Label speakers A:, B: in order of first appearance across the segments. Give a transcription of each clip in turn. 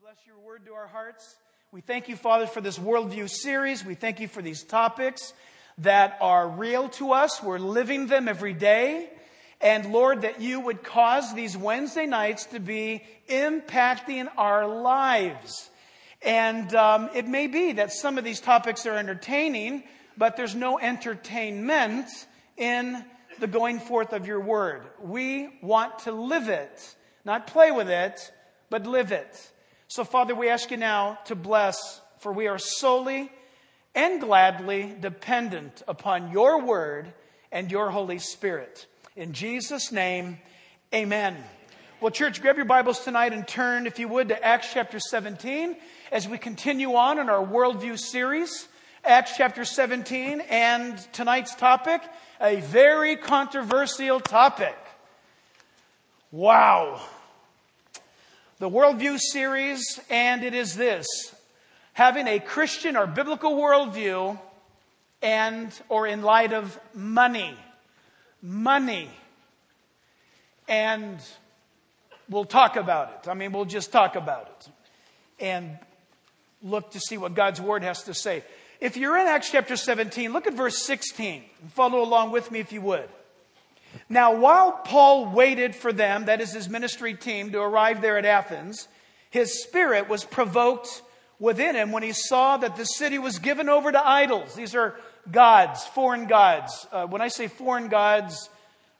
A: Bless your word to our hearts. We thank you, Father, for this Worldview series. We thank you for these topics that are real to us. We're living them every day. And Lord, that you would cause these Wednesday nights to be impacting our lives. And it may be that some of these topics are entertaining, but there's no entertainment in the going forth of your word. We want to live it, not play with it, but live it. So, Father, we ask you now to bless, for we are solely and gladly dependent upon your word and your Holy Spirit. In Jesus' name, amen. Well, church, grab your Bibles tonight and turn, if you would, to Acts chapter 17 as we continue on in our Worldview series. Acts chapter 17, and tonight's topic, a very controversial topic. Wow. The Worldview series, and it is this: having a Christian or biblical worldview or in light of money. Money. And we'll talk about it. We'll just talk about it and look to see what God's Word has to say. If you're in Acts chapter 17, look at verse 16. Follow along with me if you would. Now, while Paul waited for them, that is his ministry team, to arrive there at Athens, his spirit was provoked within him when he saw that the city was given over to idols. These are gods, foreign gods. When I say foreign gods,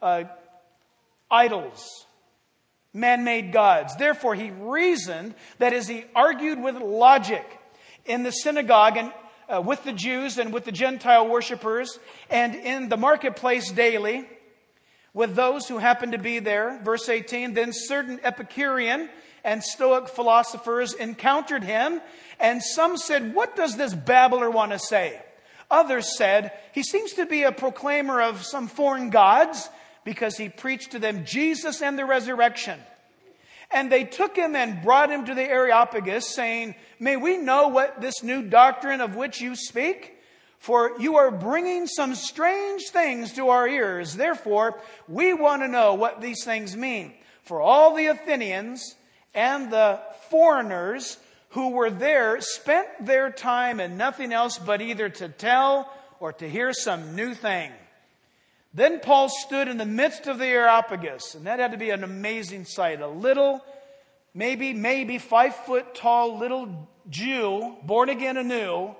A: idols, man-made gods. Therefore, he reasoned, that is, he argued with logic in the synagogue and with the Jews and with the Gentile worshipers and in the marketplace daily, with those who happened to be there. Verse 18, then certain Epicurean and Stoic philosophers encountered him, and some said, what does this babbler want to say? Others said, he seems to be a proclaimer of some foreign gods, because he preached to them Jesus and the resurrection. And they took him and brought him to the Areopagus, saying, may we know what this new doctrine of which you speak? For you are bringing some strange things to our ears. Therefore, we want to know what these things mean. For all the Athenians and the foreigners who were there spent their time in nothing else but either to tell or to hear some new thing. Then Paul stood in the midst of the Areopagus, and that had to be an amazing sight. A little, maybe 5 foot tall little Jew, born again anew,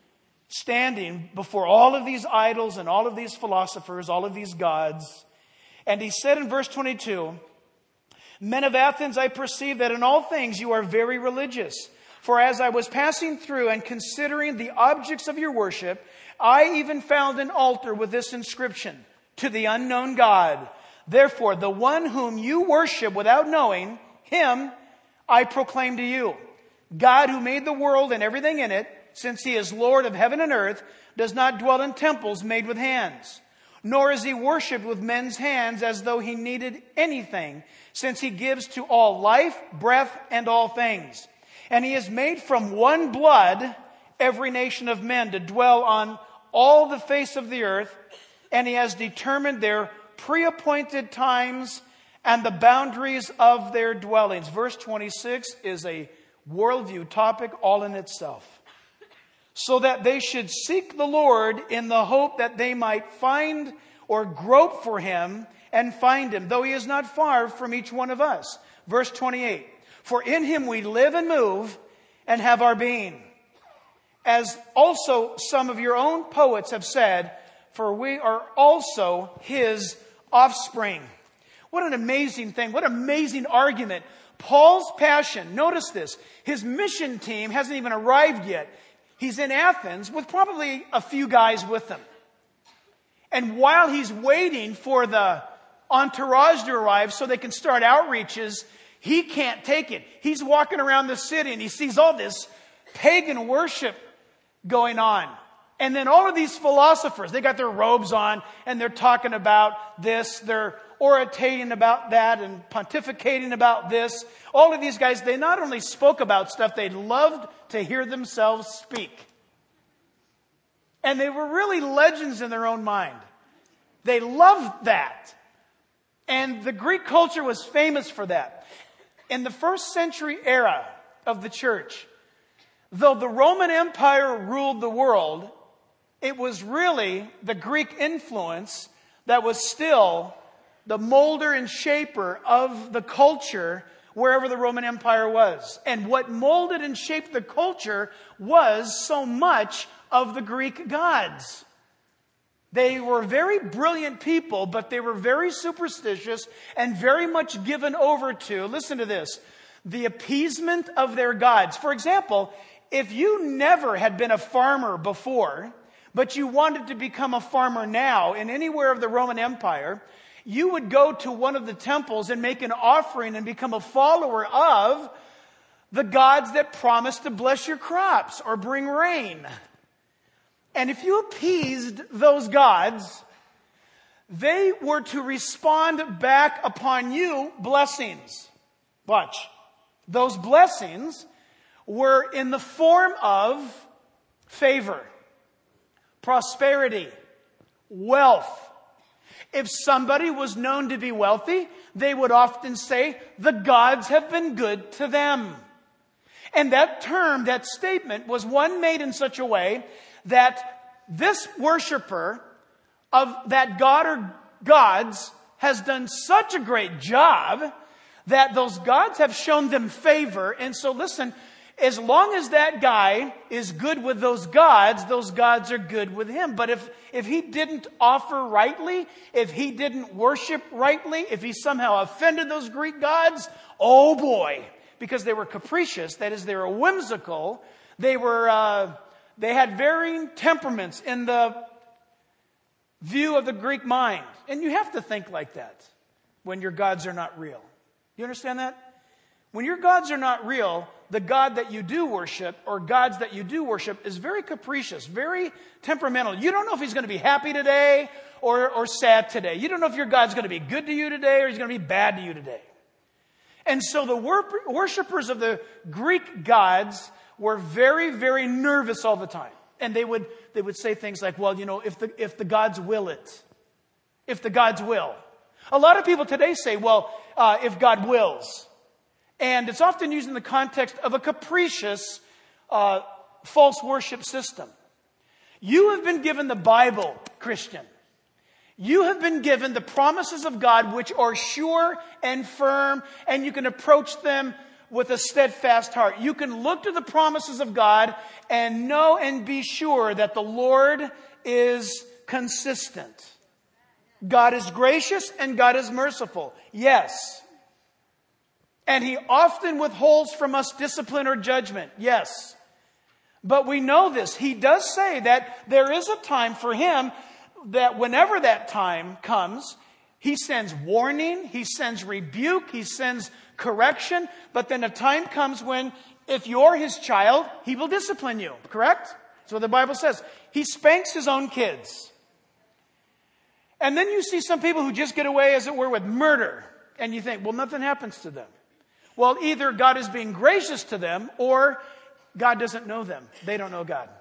A: standing before all of these idols and all of these philosophers, all of these gods. And he said in verse 22, men of Athens, I perceive that in all things you are very religious. For as I was passing through and considering the objects of your worship, I even found an altar with this inscription, to the unknown God. Therefore, the one whom you worship without knowing, him I proclaim to you. God who made the world and everything in it, since he is Lord of heaven and earth, does not dwell in temples made with hands. Nor is he worshipped with men's hands as though he needed anything, since he gives to all life, breath, and all things. And he has made from one blood every nation of men to dwell on all the face of the earth, and he has determined their pre-appointed times and the boundaries of their dwellings. Verse 26 is a worldview topic all in itself. So that they should seek the Lord in the hope that they might find or grope for him and find him, though he is not far from each one of us. Verse 28, for in him we live and move and have our being. As also some of your own poets have said, for we are also his offspring. What an amazing thing. What an amazing argument. Paul's passion, notice this, his mission team hasn't even arrived yet. He's in Athens with probably a few guys with him. And while he's waiting for the entourage to arrive so they can start outreaches, he can't take it. He's walking around the city and he sees all this pagan worship going on. And then all of these philosophers, they got their robes on and they're talking about this, they're orating about that and pontificating about this. All of these guys, they not only spoke about stuff, they loved to hear themselves speak. And they were really legends in their own mind. They loved that. And the Greek culture was famous for that. In the first century era, of the church. Though the Roman Empire ruled the world, it was really the Greek influence that was still the molder and shaper of the culture wherever the Roman Empire was. And what molded and shaped the culture was so much of the Greek gods. They were very brilliant people, but they were very superstitious and very much given over to, listen to this, the appeasement of their gods. For example, if you never had been a farmer before, but you wanted to become a farmer now in anywhere of the Roman Empire, you would go to one of the temples and make an offering and become a follower of the gods that promised to bless your crops or bring rain. And if you appeased those gods, they were to respond back upon you blessings. Watch. Those blessings were in the form of favor, prosperity, wealth. If somebody was known to be wealthy, they would often say, the gods have been good to them. And that term, that statement, was one made in such a way that this worshiper of that god or gods has done such a great job that those gods have shown them favor. And so listen, as long as that guy is good with those gods are good with him. But if he didn't offer rightly, if he didn't worship rightly, if he somehow offended those Greek gods, oh boy, because they were capricious, that is, they were whimsical, they had varying temperaments in the view of the Greek mind. And you have to think like that when your gods are not real. You understand that? When your gods are not real, the God that you do worship, or gods that you do worship, is very capricious, very temperamental. You don't know if he's going to be happy today or sad today. You don't know if your God's going to be good to you today or he's going to be bad to you today. And so the worshipers of the Greek gods were very, very nervous all the time. And they would say things like, well, you know, if the gods will it. If the gods will. A lot of people today say, well, if God wills. And it's often used in the context of a capricious false worship system. You have been given the Bible, Christian. You have been given the promises of God, which are sure and firm, and you can approach them with a steadfast heart. You can look to the promises of God and know and be sure that the Lord is consistent. God is gracious and God is merciful. Yes. And He often withholds from us discipline or judgment. Yes. But we know this. He does say that there is a time for Him that whenever that time comes, He sends warning, He sends rebuke, He sends correction. But then a time comes when, if you're His child, He will discipline you. Correct? That's what the Bible says. He spanks His own kids. And then you see some people who just get away, as it were, with murder. And you think, well, nothing happens to them. Well, either God is being gracious to them, or God doesn't know them. They don't know God.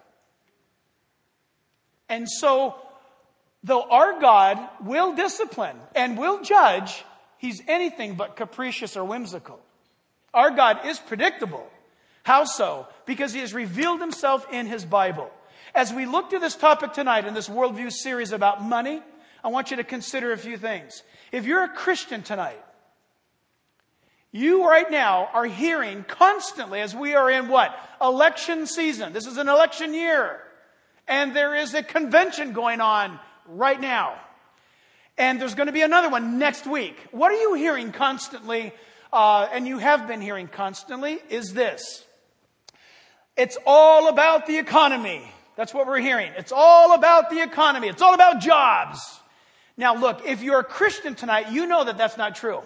A: And so, though our God will discipline and will judge, He's anything but capricious or whimsical. Our God is predictable. How so? Because He has revealed Himself in His Bible. As we look to this topic tonight in this Worldview series about money, I want you to consider a few things. If you're a Christian tonight, you right now are hearing constantly, as we are in what? Election season. This is an election year. And there is a convention going on right now. And there's going to be another one next week. What are you hearing constantly, and you have been hearing constantly, is this. It's all about the economy. That's what we're hearing. It's all about the economy. It's all about jobs. Now look, if you're a Christian tonight, you know that that's not true.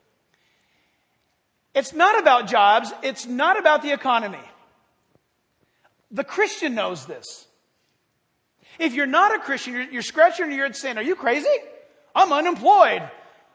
A: It's not about jobs. It's not about the economy. The Christian knows this. If you're not a Christian, you're scratching your head saying, are you crazy? I'm unemployed.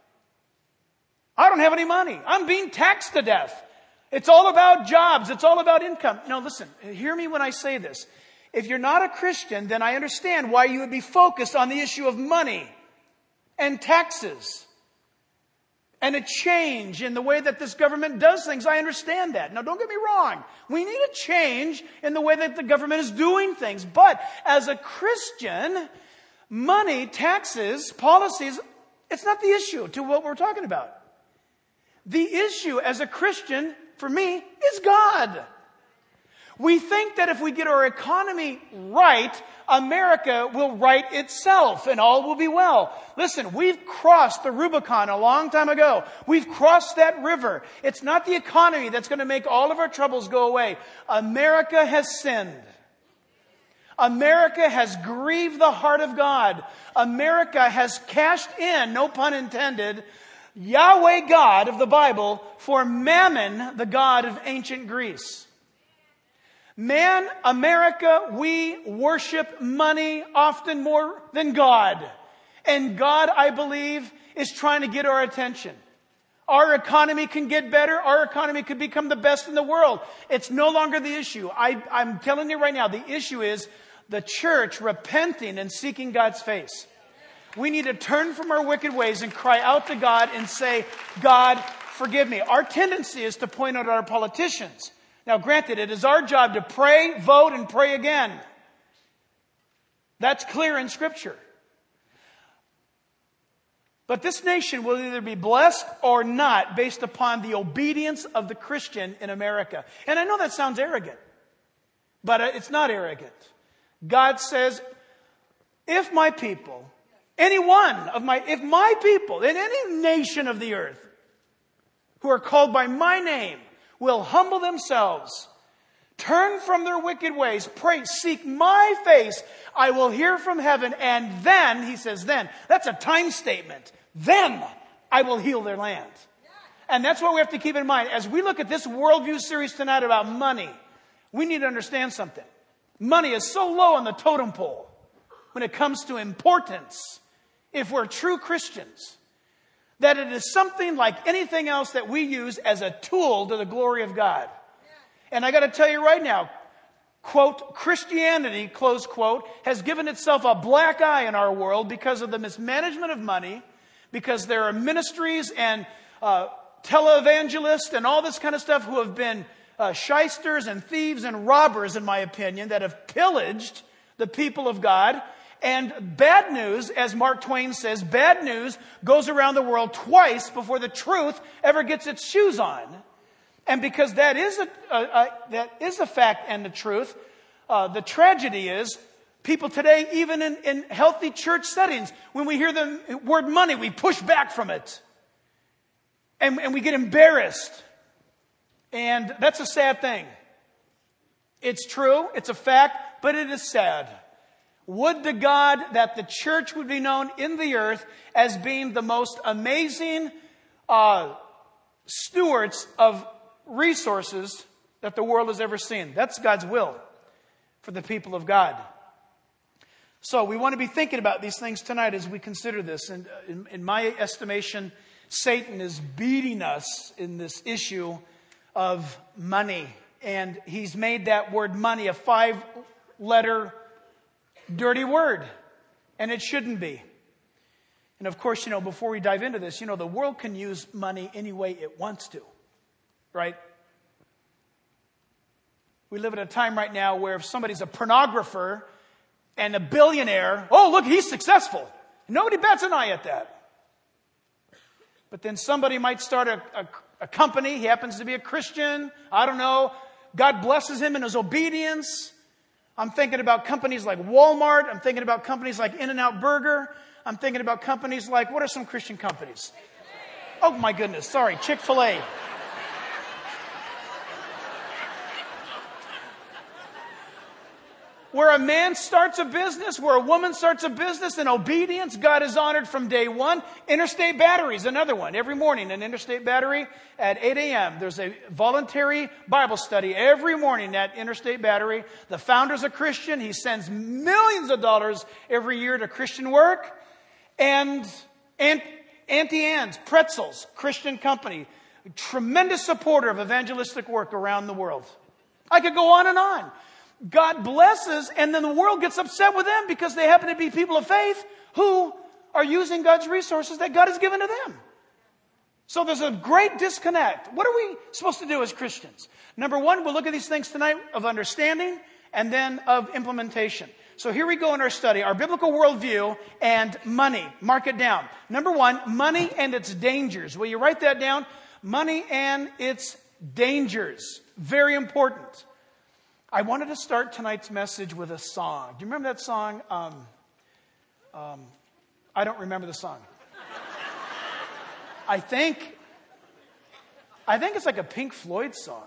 A: I don't have any money. I'm being taxed to death. It's all about jobs. It's all about income. No, listen, hear me when I say this. If you're not a Christian, then I understand why you would be focused on the issue of money and taxes. and a change in the way that this government does things. I understand that. Now, don't get me wrong. We need a change in the way that the government is doing things. But as a Christian, money, taxes, policies, it's not the issue to what we're talking about. The issue as a Christian, for me, is God. We think that if we get our economy right, America will right itself and all will be well. Listen, we've crossed the Rubicon a long time ago. We've crossed that river. It's not the economy that's going to make all of our troubles go away. America has sinned. America has grieved the heart of God. America has cashed in, no pun intended, Yahweh God of the Bible for Mammon, the god of ancient Greece. Man, America, we worship money often more than God. And God, I believe, is trying to get our attention. Our economy can get better. Our economy could become the best in the world. It's no longer the issue. I'm telling you right now, the issue is the church repenting and seeking God's face. We need to turn from our wicked ways and cry out to God and say, God, forgive me. Our tendency is to point out our politicians. Now, granted, it is our job to pray, vote, and pray again. That's clear in Scripture. But this nation will either be blessed or not based upon the obedience of the Christian in America. And I know that sounds arrogant, but it's not arrogant. God says, if my people, if my people in any nation of the earth who are called by my name will humble themselves, turn from their wicked ways, pray, seek my face, I will hear from heaven, and then, he says then, that's a time statement, then I will heal their land. And that's what we have to keep in mind. As we look at this worldview series tonight about money, we need to understand something. Money is so low on the totem pole when it comes to importance, if we're true Christians, that it is something like anything else that we use as a tool to the glory of God. And I got to tell you right now, quote, Christianity, close quote, has given itself a black eye in our world because of the mismanagement of money, because there are ministries and televangelists and all this kind of stuff who have been shysters and thieves and robbers, in my opinion, that have pillaged the people of God. And bad news, as Mark Twain says, bad news goes around the world twice before the truth ever gets its shoes on. And because that is a fact and the truth, the tragedy is people today, even in healthy church settings, when we hear the word money, we push back from it. And we get embarrassed. And that's a sad thing. It's true, it's a fact, but it is sad. Would to God that the church would be known in the earth as being the most amazing stewards of resources that the world has ever seen. That's God's will for the people of God. So we want to be thinking about these things tonight as we consider this. And in my estimation, Satan is beating us in this issue of money. And he's made that word money a 5-letter dirty word. And it shouldn't be. And of course, before we dive into this, the world can use money any way it wants to. Right? We live at a time right now where if somebody's a pornographer and a billionaire, oh, look, he's successful. Nobody bats an eye at that. But then somebody might start a company. He happens to be a Christian. I don't know. God blesses him in his obedience. I'm thinking about companies like Walmart. I'm thinking about companies like In-N-Out Burger. I'm thinking about companies like, what are some Christian companies? Oh my goodness, sorry, Chick-fil-A. Where a man starts a business, where a woman starts a business in obedience, God is honored from day one. Interstate Battery is another one. Every morning in Interstate Battery at 8 a.m. There's a voluntary Bible study every morning at Interstate Battery. The founder's a Christian. He sends millions of dollars every year to Christian work. And Auntie Anne's Pretzels, Christian company, tremendous supporter of evangelistic work around the world. I could go on and on. God blesses, and then the world gets upset with them because they happen to be people of faith who are using God's resources that God has given to them. So there's a great disconnect. What are we supposed to do as Christians? Number one, we'll look at these things tonight of understanding and then of implementation. So here we go in our study, our biblical worldview and money. Mark it down. Number one, money and its dangers. Will you write that down? Money and its dangers. Very important. I wanted to start tonight's message with a song. Do you remember that song? I don't remember the song. I think it's like a Pink Floyd song.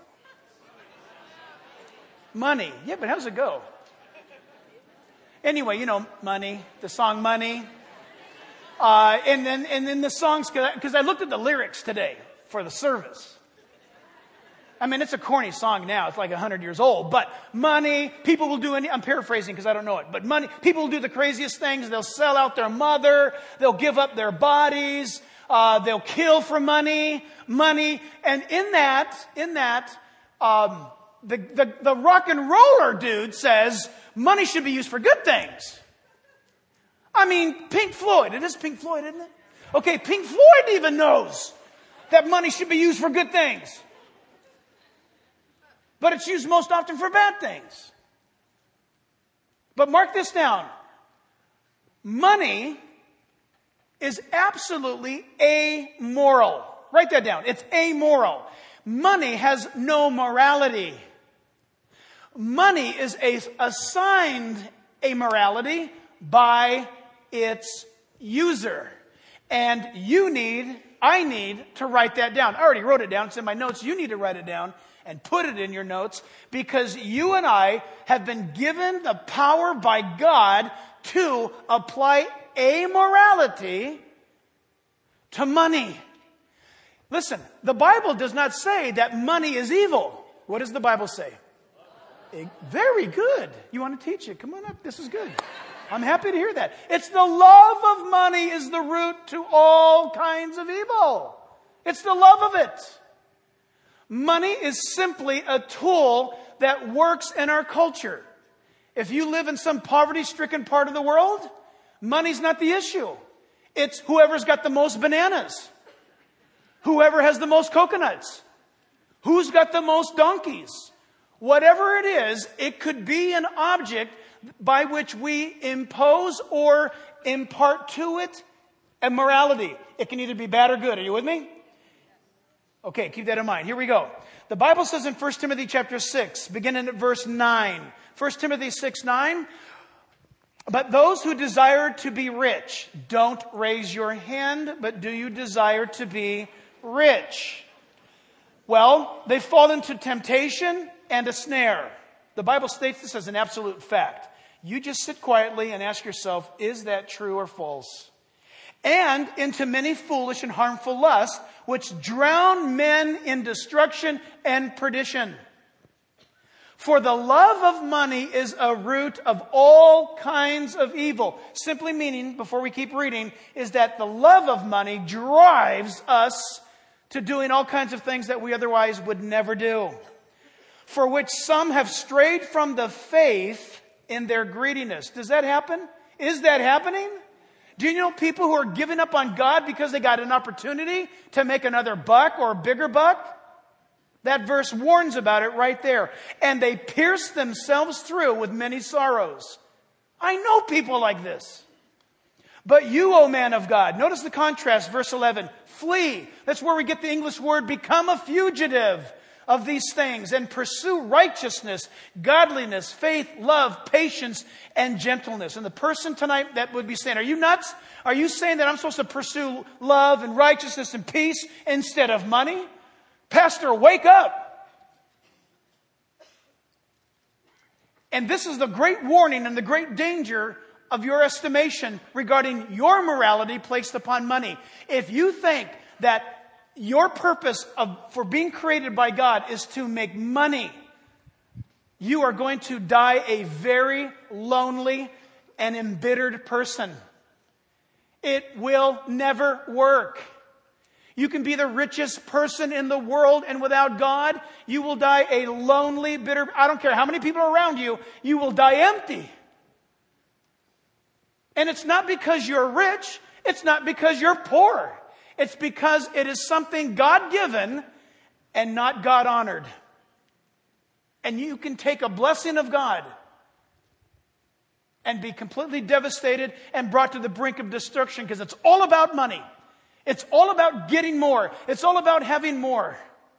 A: Money. Yeah, but how does it go? Anyway, you know, Money, the song Money. And then the songs, because I looked at the lyrics today for the service. I mean, it's a corny song now. It's like 100 years old. But money, people will do I'm paraphrasing because I don't know it. But money, people will do the craziest things. They'll sell out their mother. They'll give up their bodies. They'll kill for money. And in that, the rock and roller dude says money should be used for good things. I mean, Pink Floyd. It is Pink Floyd, isn't it? Okay, Pink Floyd even knows that money should be used for good things. But it's used most often for bad things. But mark this down. Money is absolutely amoral. Write that down. It's amoral. Money has no morality. Money is assigned a morality by its user. And I need to write that down. I already wrote it down. It's in my notes. You need to write it down and put it in your notes, because you and I have been given the power by God to apply amorality to money. Listen, the Bible does not say that money is evil. What does the Bible say? Very good. You want to teach it? Come on up. This is good. I'm happy to hear that. It's the love of money is the root to all kinds of evil. It's the love of it. Money is simply a tool that works in our culture. If you live in some poverty-stricken part of the world, money's not the issue. It's whoever's got the most bananas, whoever has the most coconuts, who's got the most donkeys. Whatever it is, it could be an object by which we impose or impart to it a morality. It can either be bad or good. Are you with me? Okay, keep that in mind. Here we go. The Bible says in 1 Timothy chapter 6, beginning at verse 9. 1 Timothy 6:9. But those who desire to be rich, don't raise your hand, but do you desire to be rich? Well, they fall into temptation and a snare. The Bible states this as an absolute fact. You just sit quietly and ask yourself, is that true or false? And into many foolish and harmful lusts, which drown men in destruction and perdition. For the love of money is a root of all kinds of evil. Simply meaning, before we keep reading, is that the love of money drives us to doing all kinds of things that we otherwise would never do. For which some have strayed from the faith in their greediness. Does that happen? Is that happening? Do you know people who are giving up on God because they got an opportunity to make another buck or a bigger buck? That verse warns about it right there. And they pierce themselves through with many sorrows. I know people like this. But you, O man of God, notice the contrast, verse 11. Flee. That's where we get the English word become a fugitive of these things and pursue righteousness, godliness, faith, love, patience, and gentleness. And the person tonight that would be saying, are you nuts? Are you saying that I'm supposed to pursue love and righteousness and peace instead of money? Pastor, wake up. And this is the great warning and the great danger of your estimation regarding your morality placed upon money. If you think that your purpose for being created by God is to make money, you are going to die a very lonely and embittered person. It will never work. You can be the richest person in the world, and without God, you will die a lonely, bitter... I don't care how many people are around you, you will die empty. And it's not because you're rich. It's not because you're poor. It's because it is something God-given and not God-honored. And you can take a blessing of God and be completely devastated and brought to the brink of destruction because it's all about money. It's all about getting more. It's all about having more.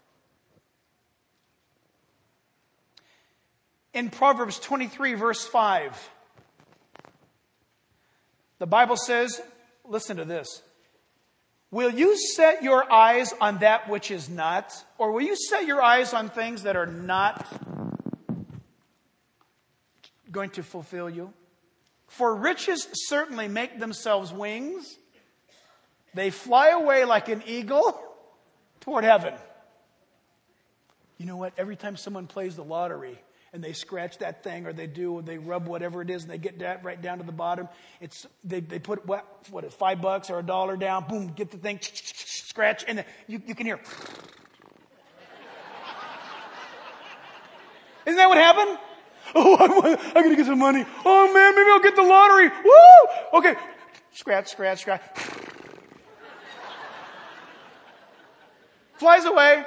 A: In Proverbs 23, verse 5, the Bible says, listen to this. Will you set your eyes on that which is not? Or will you set your eyes on things that are not going to fulfill you? For riches certainly make themselves wings. They fly away like an eagle toward heaven. You know what? Every time someone plays the lottery and they scratch that thing or they rub whatever it is and they get that right down to the bottom, they put what $5 or $1 down, boom, get the thing, scratch, and you can hear. Isn't that what happened? Oh, I'm going to get some money. Oh man, maybe I'll get the lottery. Woo! Okay. Scratch, scratch, scratch. Flies away.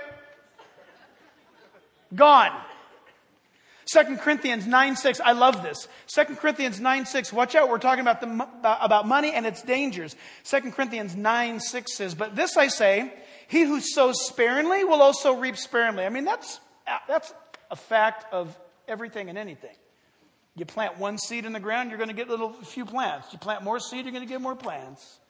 A: Gone. 2 Corinthians 9:6. I love this. 2 Corinthians 9:6. Watch out. We're talking about money and its dangers. 2 Corinthians 9:6 says, but this I say, he who sows sparingly will also reap sparingly. I mean, that's a fact of everything and anything. You plant one seed in the ground, you're going to get a few plants. You plant more seed, you're going to get more plants.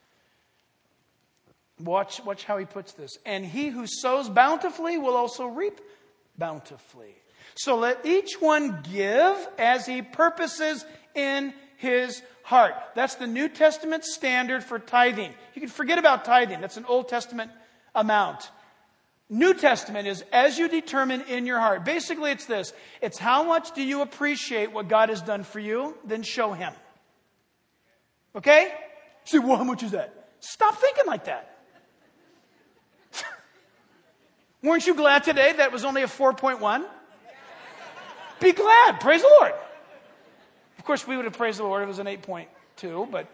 A: Watch how he puts this. And he who sows bountifully will also reap bountifully. So let each one give as he purposes in his heart. That's the New Testament standard for tithing. You can forget about tithing. That's an Old Testament amount. New Testament is as you determine in your heart. Basically, it's this. It's how much do you appreciate what God has done for you? Then show Him. Okay? Say, well, how much is that? Stop thinking like that. Weren't you glad today that it was only a 4.1? Be glad. Praise the Lord. Of course, we would have praised the Lord if it was an 8.2, but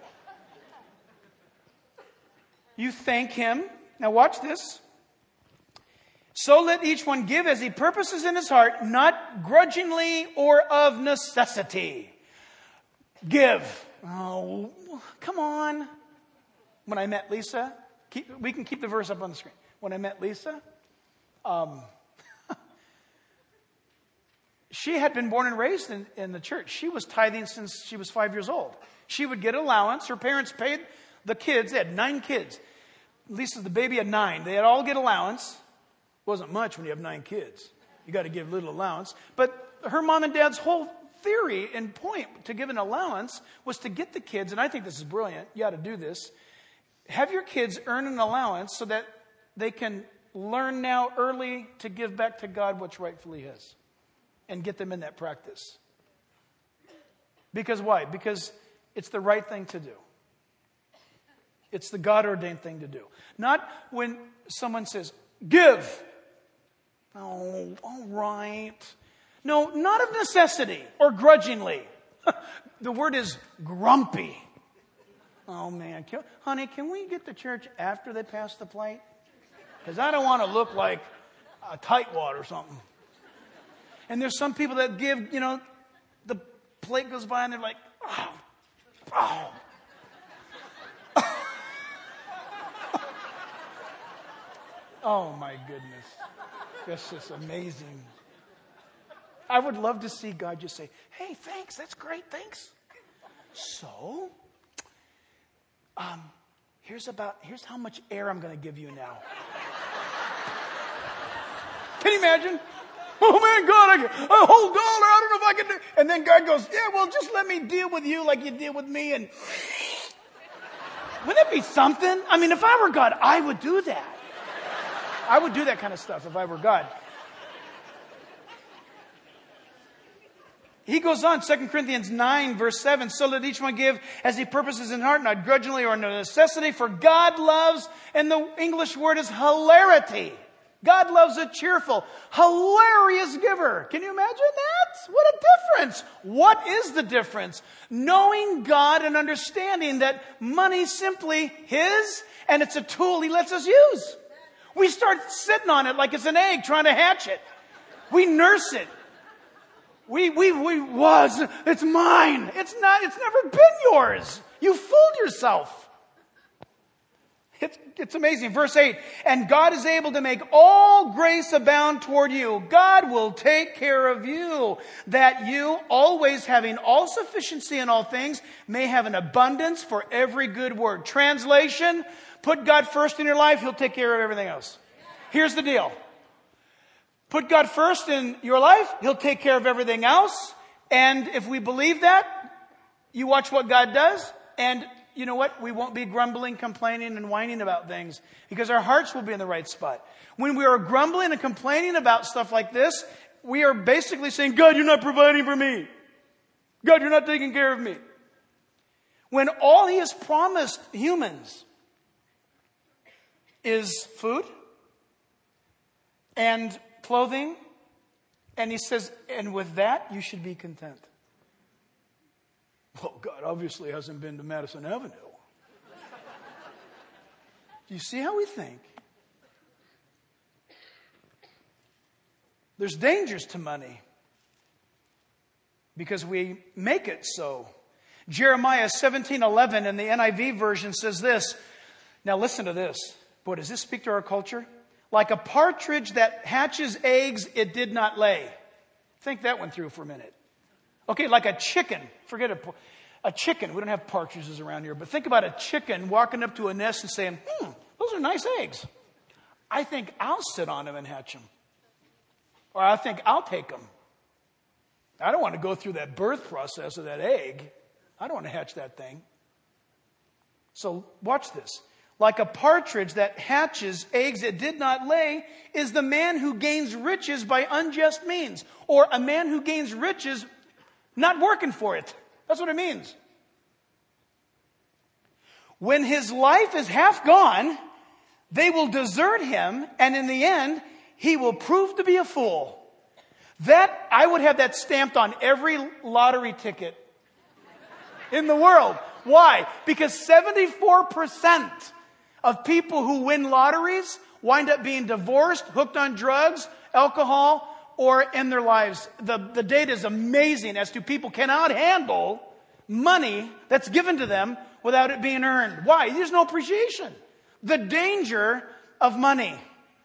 A: you thank Him. Now watch this. So let each one give as he purposes in his heart, not grudgingly or of necessity. Give. Oh, come on. When I met Lisa, we can keep the verse up on the screen. When I met Lisa, she had been born and raised in the church. She was tithing since she was 5 years old. She would get allowance. Her parents paid the kids. They had 9 kids. Lisa's the baby had 9. They had all get allowance. Wasn't much when you have 9 kids. You got to give little allowance. But her mom and dad's whole theory and point to give an allowance was to get the kids, and I think this is brilliant. You ought to do this. Have your kids earn an allowance so that they can learn now early to give back to God what's rightfully His. And get them in that practice. Because why? Because it's the right thing to do. It's the God-ordained thing to do. Not when someone says, give. Oh, all right. No, not of necessity or grudgingly. The word is grumpy. Oh, man. Honey, can we get to church after they pass the plate? Because I don't want to look like a tightwad or something. And there's some people that give, the plate goes by and they're like, oh. Oh, my goodness. That's just amazing. I would love to see God just say, hey, thanks. That's great. Thanks. So, here's how much air I'm going to give you now. Can you imagine? Oh, man, God, a whole dollar. I don't know if I can do. And then God goes, yeah, well, just let me deal with you like you deal with me. And wouldn't it be something? I mean, if I were God, I would do that. I would do that kind of stuff if I were God. He goes on, 2 Corinthians 9, verse 7, so let each one give as he purposes in heart, not grudgingly or no necessity, for God loves, and the English word is hilarity. God loves a cheerful, hilarious giver. Can you imagine that? What a difference. What is the difference? Knowing God and understanding that money's simply His and it's a tool He lets us use. We start sitting on it like it's an egg trying to hatch it. We nurse it. It's mine. It's not, it's never been yours. You fooled yourself. It's amazing. Verse 8, and God is able to make all grace abound toward you. God will take care of you, that you, always having all sufficiency in all things, may have an abundance for every good work. Translation, put God first in your life, He'll take care of everything else. Here's the deal. Put God first in your life, He'll take care of everything else. And if we believe that, you watch what God does, and you know what? We won't be grumbling, complaining, and whining about things because our hearts will be in the right spot. When we are grumbling and complaining about stuff like this, we are basically saying, God, you're not providing for me. God, you're not taking care of me. When all He has promised humans is food and clothing, and He says, and with that, you should be content. Well, God obviously hasn't been to Madison Avenue. Do you see how we think? There's dangers to money because we make it so. Jeremiah 17:11 in the NIV version says this. Now listen to this. Boy, does this speak to our culture? Like a partridge that hatches eggs it did not lay. Think that one through for a minute. Okay, like a chicken. Forget it. A chicken. We don't have partridges around here. But think about a chicken walking up to a nest and saying, those are nice eggs. I think I'll sit on them and hatch them. Or I think I'll take them. I don't want to go through that birth process of that egg. I don't want to hatch that thing. So watch this. Like a partridge that hatches eggs it did not lay is the man who gains riches by unjust means. Or a man who gains riches not working for it. That's what it means. When his life is half gone, they will desert him, and in the end, he will prove to be a fool. That, I would have that stamped on every lottery ticket in the world. Why? Because 74% of people who win lotteries wind up being divorced, hooked on drugs, alcohol, or in their lives. The data is amazing as to people cannot handle money that's given to them without it being earned. Why? There's no appreciation. The danger of money.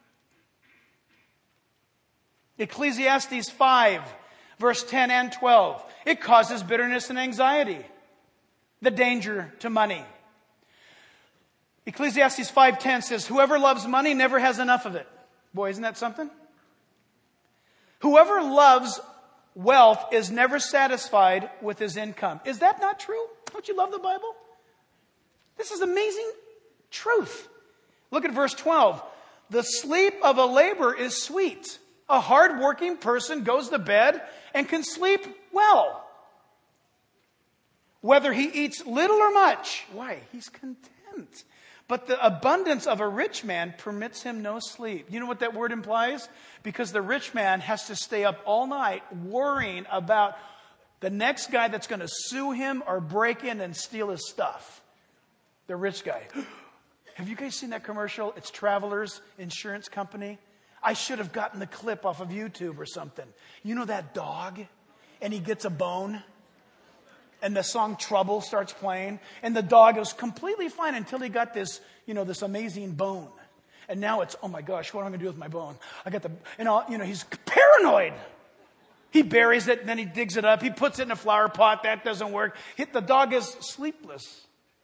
A: Ecclesiastes 5, verse 10 and 12. It causes bitterness and anxiety. The danger to money. Ecclesiastes 5:10 says, whoever loves money never has enough of it. Boy, isn't that something? Whoever loves wealth is never satisfied with his income. Is that not true? Don't you love the Bible? This is amazing truth. Look at verse 12. The sleep of a laborer is sweet. A hardworking person goes to bed and can sleep well. Whether he eats little or much. Why? He's content. But the abundance of a rich man permits him no sleep. You know what that word implies? Because the rich man has to stay up all night worrying about the next guy that's going to sue him or break in and steal his stuff. The rich guy. Have you guys seen that commercial? It's Travelers Insurance Company. I should have gotten the clip off of YouTube or something. You know that dog? And he gets a bone. And the song Trouble starts playing. And the dog was completely fine until he got this, this amazing bone. And now it's, oh my gosh, what am I going to do with my bone? He's paranoid. He buries it, and then he digs it up. He puts it in a flower pot. That doesn't work. The dog is sleepless.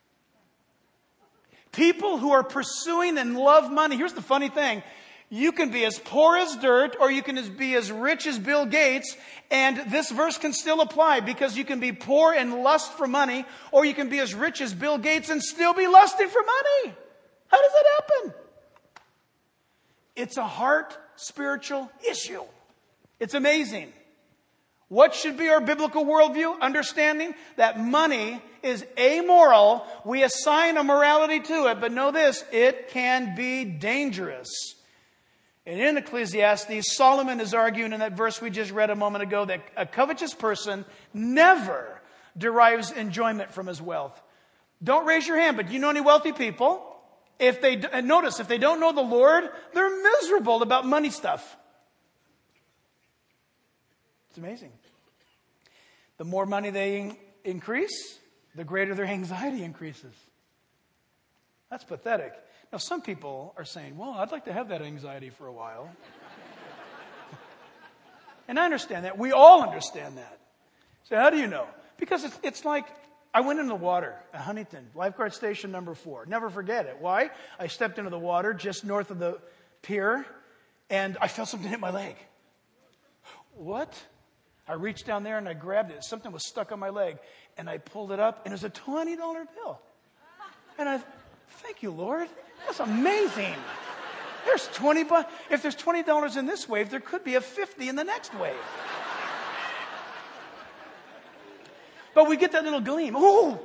A: People who are pursuing and love money. Here's the funny thing. You can be as poor as dirt, or you can be as rich as Bill Gates, and this verse can still apply because you can be poor and lust for money, or you can be as rich as Bill Gates and still be lusting for money. How does that happen? It's a heart spiritual issue. It's amazing. What should be our biblical worldview? Understanding that money is amoral. We assign a morality to it, but know this, it can be dangerous. And in Ecclesiastes, Solomon is arguing in that verse we just read a moment ago that a covetous person never derives enjoyment from his wealth. Don't raise your hand, but do you know any wealthy people? Notice, if they don't know the Lord, they're miserable about money stuff. It's amazing. The more money they increase, the greater their anxiety increases. That's pathetic. Now, some people are saying, well, I'd like to have that anxiety for a while. And I understand that. We all understand that. So how do you know? Because it's like, I went in the water at Huntington, lifeguard station number 4. Never forget it. Why? I stepped into the water just north of the pier, and I felt something hit my leg. What? I reached down there and I grabbed it. Something was stuck on my leg, and I pulled it up, and it was a $20 bill. And I, thank you, Lord. That's amazing. There's $20. If there's $20 in this wave, there could be a $50 in the next wave. But we get that little gleam. Ooh!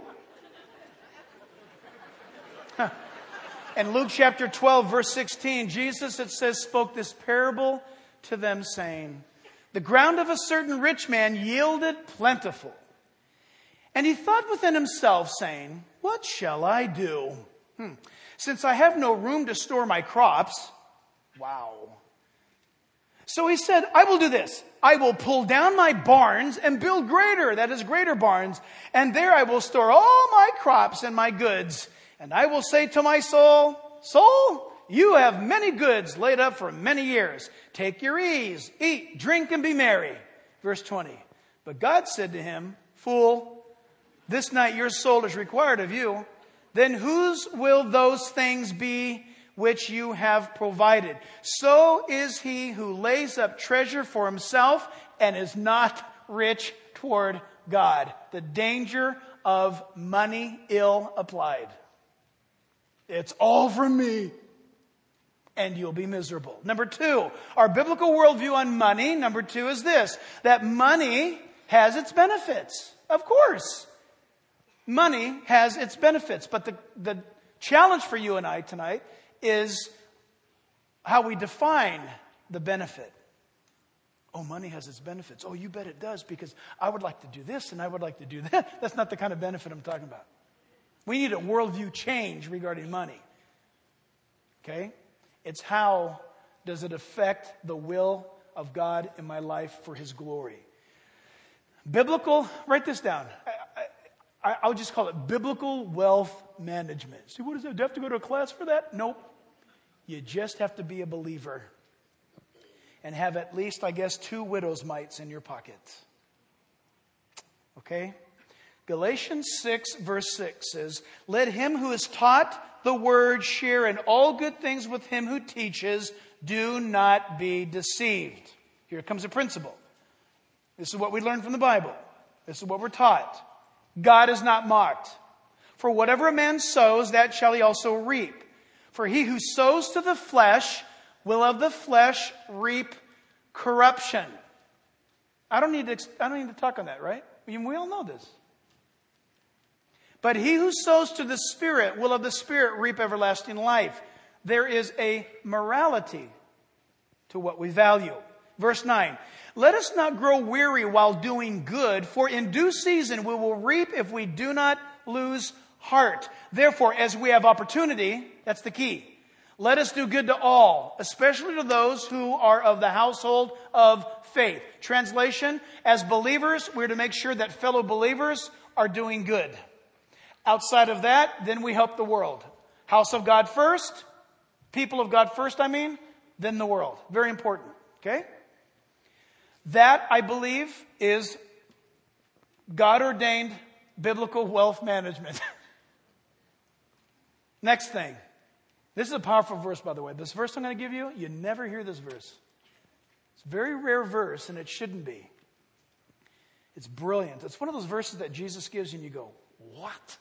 A: Huh. In Luke chapter 12, verse 16, Jesus, it says, spoke this parable to them, saying, the ground of a certain rich man yielded plentiful. And he thought within himself, saying, what shall I do? Since I have no room to store my crops. Wow. So he said, I will do this. I will pull down my barns and build greater, that is greater barns. And there I will store all my crops and my goods. And I will say to my soul, soul, you have many goods laid up for many years. Take your ease, eat, drink, and be merry. Verse 20. But God said to him, fool, this night your soul is required of you. Then whose will those things be which you have provided? So is he who lays up treasure for himself and is not rich toward God. The danger of money ill applied. It's all from me, and you'll be miserable. Number 2, our biblical worldview on money, number 2 is this, that money has its benefits. Of course. Money has its benefits, but the challenge for you and I tonight is how we define the benefit. Oh, money has its benefits. Oh, you bet it does, because I would like to do this and I would like to do that. That's not the kind of benefit I'm talking about. We need a worldview change regarding money. Okay? It's how does it affect the will of God in my life for His glory. Biblical, write this down. I'll just call it biblical wealth management. See, what is that? Do you have to go to a class for that? Nope. You just have to be a believer and have at least, 2 widow's mites in your pocket. Okay? Galatians 6, verse 6 says, let him who is taught the word share in all good things with him who teaches. Do not be deceived. Here comes a principle. This is what we learn from the Bible. This is what we're taught. God is not mocked. For whatever a man sows, that shall he also reap. For he who sows to the flesh will of the flesh reap corruption. I don't need to talk on that, right? We all know this. But he who sows to the Spirit will of the Spirit reap everlasting life. There is a morality to what we value. Verse 9. Let us not grow weary while doing good, for in due season we will reap if we do not lose heart. Therefore, as we have opportunity, that's the key. Let us do good to all, especially to those who are of the household of faith. Translation, as believers, we're to make sure that fellow believers are doing good. Outside of that, then we help the world. House of God first, people of God first, then the world. Very important, okay? That, I believe, is God-ordained biblical wealth management. Next thing. This is a powerful verse, by the way. This verse I'm going to give you, you never hear this verse. It's a very rare verse, and it shouldn't be. It's brilliant. It's one of those verses that Jesus gives you, and you go, what?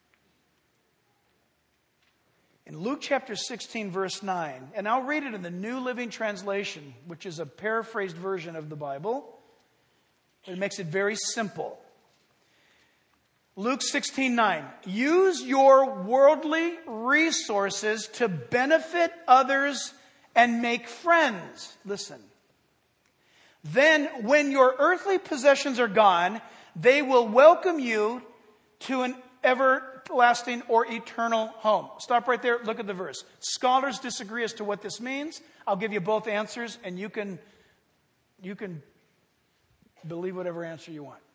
A: In Luke chapter 16, verse 9, and I'll read it in the New Living Translation, which is a paraphrased version of the Bible. It makes it very simple. Luke 16:9. Use your worldly resources to benefit others and make friends. Listen. Then when your earthly possessions are gone, they will welcome you to an everlasting or eternal home. Stop right there. Look at the verse. Scholars disagree as to what this means. I'll give you both answers, and you can believe whatever answer you want.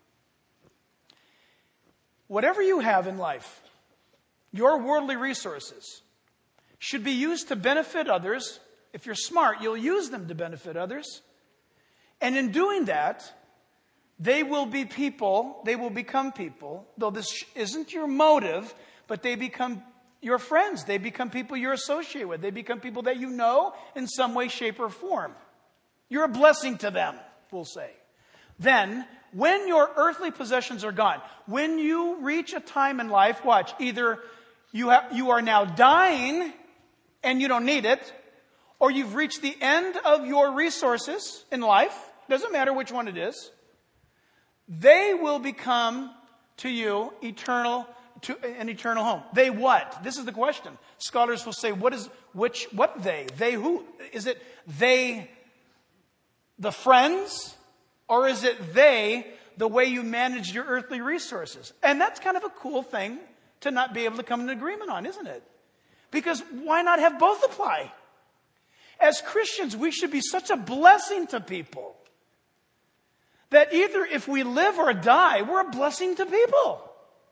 A: Whatever you have in life, your worldly resources, should be used to benefit others. If you're smart, you'll use them to benefit others. And in doing that, they will become people, though this isn't your motive, but they become your friends. They become people you're associated with. They become people that you know in some way, shape, or form. You're a blessing to them, we'll say. Then, when your earthly possessions are gone, when you reach a time in life, watch, either you are now dying and you don't need it, or you've reached the end of your resources in life, doesn't matter which one it is, they will become to you an eternal home. They what? This is the question. Scholars will say, what they? They who? Is it they, the friends? Or is it they, the way you manage your earthly resources? And that's kind of a cool thing to not be able to come to an agreement on, isn't it? Because why not have both apply? As Christians, we should be such a blessing to people that either if we live or die, we're a blessing to people.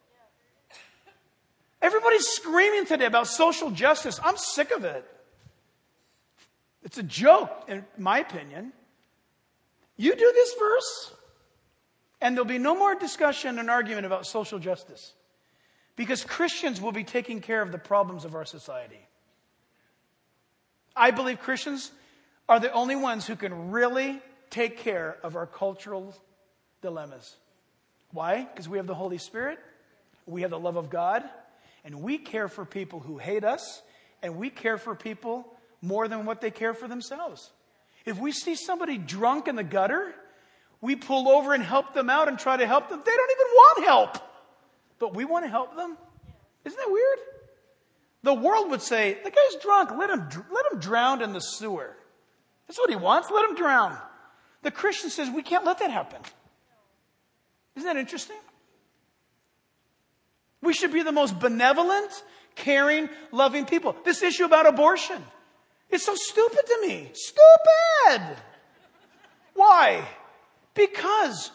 A: Everybody's screaming today about social justice. I'm sick of it. It's a joke, in my opinion. You do this verse, and there'll be no more discussion and argument about social justice. Because Christians will be taking care of the problems of our society. I believe Christians are the only ones who can really take care of our cultural dilemmas. Why? Because we have the Holy Spirit, we have the love of God, and we care for people who hate us, and we care for people more than what they care for themselves. If we see somebody drunk in the gutter, we pull over and help them out and try to help them. They don't even want help, but we want to help them. Isn't that weird? The world would say, the guy's drunk, let him drown in the sewer. That's what he wants, let him drown. The Christian says, we can't let that happen. Isn't that interesting? We should be the most benevolent, caring, loving people. This issue about abortion, it's so stupid to me. Stupid! Why? Because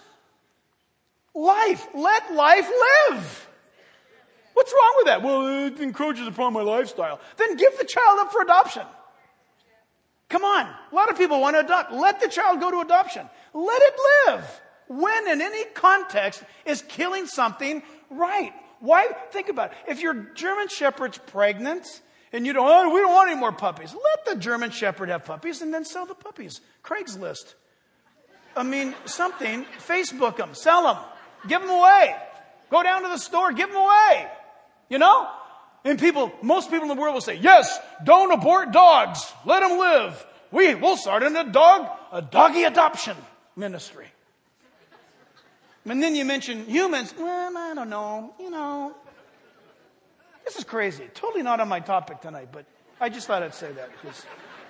A: let life live. What's wrong with that? Well, it encroaches upon my lifestyle. Then give the child up for adoption. Come on. A lot of people want to adopt. Let the child go to adoption. Let it live. When in any context is killing something right? Why? Think about it. If your German Shepherd's pregnant and we don't want any more puppies, let the German Shepherd have puppies and then sell the puppies. Craigslist. Something. Facebook them. Sell them. Give them away. Go down to the store. Give them away. You know? And most people in the world will say, yes, don't abort dogs. Let them live. We'll start a doggy adoption ministry. And then you mention humans. Well, I don't know. This is crazy. Totally not on my topic tonight, but I just thought I'd say that. Because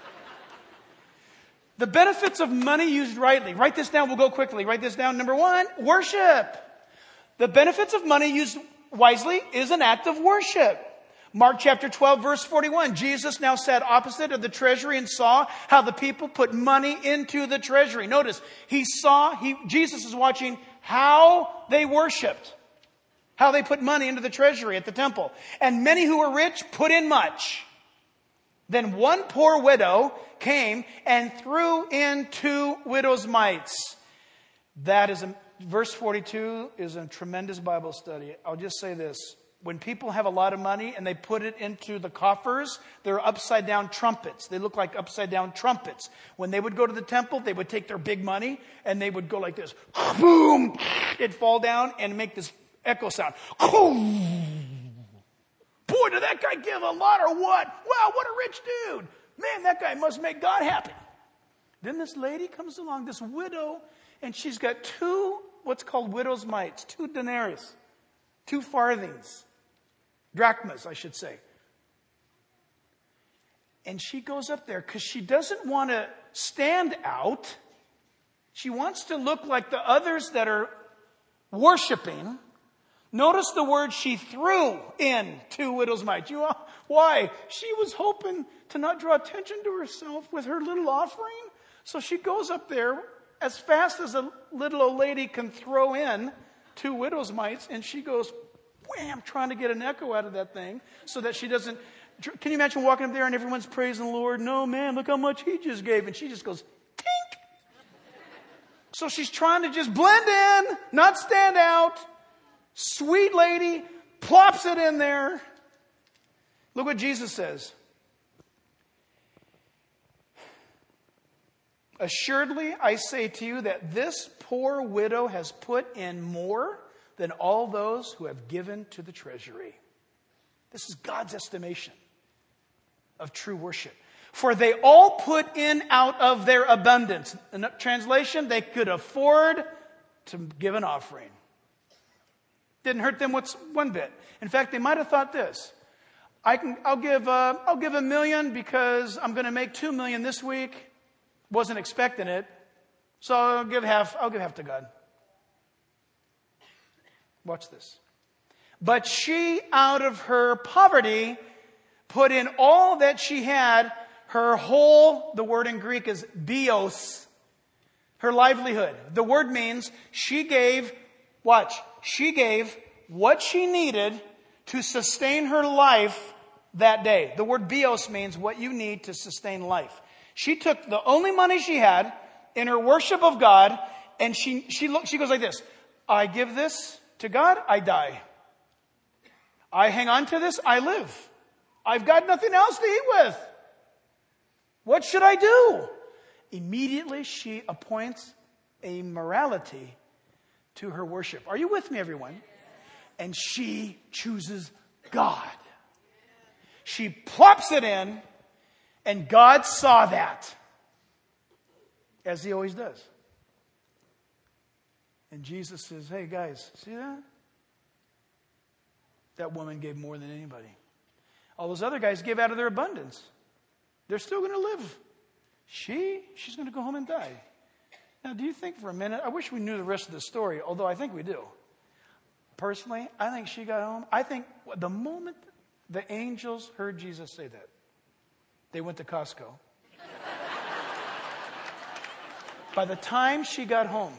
A: the benefits of money used rightly. Write this down. We'll go quickly. Write this down. Number 1, worship. The benefits of money used wisely is an act of worship. Mark chapter 12, verse 41. Jesus now sat opposite of the treasury and saw how the people put money into the treasury. Notice, Jesus is watching how they worshiped, how they put money into the treasury at the temple. And many who were rich put in much. Then one poor widow came and threw in 2 widow's mites. Verse 42 is a tremendous Bible study. I'll just say this. When people have a lot of money and they put it into the coffers, they're upside down trumpets. They look like upside down trumpets. When they would go to the temple, they would take their big money and they would go like this. Boom! It'd fall down and make this echo sound. Boy, did that guy give a lot or what? Wow, what a rich dude. Man, that guy must make God happy. Then this lady comes along, this widow, and she's got 2, what's called widow's mites, 2 denarii, 2 farthings. Drachmas, I should say. And she goes up there because she doesn't want to stand out. She wants to look like the others that are worshiping. Notice the word she threw in 2 widows' mites. You know why? She was hoping to not draw attention to herself with her little offering. So she goes up there as fast as a little old lady can throw in 2 widows' mites. And she goes, wham, trying to get an echo out of that thing so that she doesn't. Can you imagine walking up there and everyone's praising the Lord? No, man, look how much he just gave. And she just goes, tink. So she's trying to just blend in, not stand out. Sweet lady plops it in there. Look what Jesus says. Assuredly, I say to you that this poor widow has put in more than all those who have given to the treasury. This is God's estimation of true worship. For they all put in out of their abundance. In translation, they could afford to give an offering. Didn't hurt them one bit. In fact, they might have thought this: I'll give $1 million because I'm going to make $2 million this week. Wasn't expecting it, so I'll give half to God. Watch this. But she, out of her poverty, put in all that she had, her whole, the word in Greek is bios, her livelihood. The word means she gave, watch, she gave what she needed to sustain her life that day. The word bios means what you need to sustain life. She took the only money she had in her worship of God, and she goes like this: I give this to God, I die. I hang on to this, I live. I've got nothing else to eat with. What should I do? Immediately she appoints a morality to her worship. Are you with me, everyone? And she chooses God. She plops it in, and God saw that, as he always does. And Jesus says, hey guys, see that? That woman gave more than anybody. All those other guys gave out of their abundance. They're still going to live. She's going to go home and die. Now, do you think for a minute, I wish we knew the rest of the story, although I think we do. Personally, I think she got home. I think the moment the angels heard Jesus say that, they went to Costco. By the time she got home,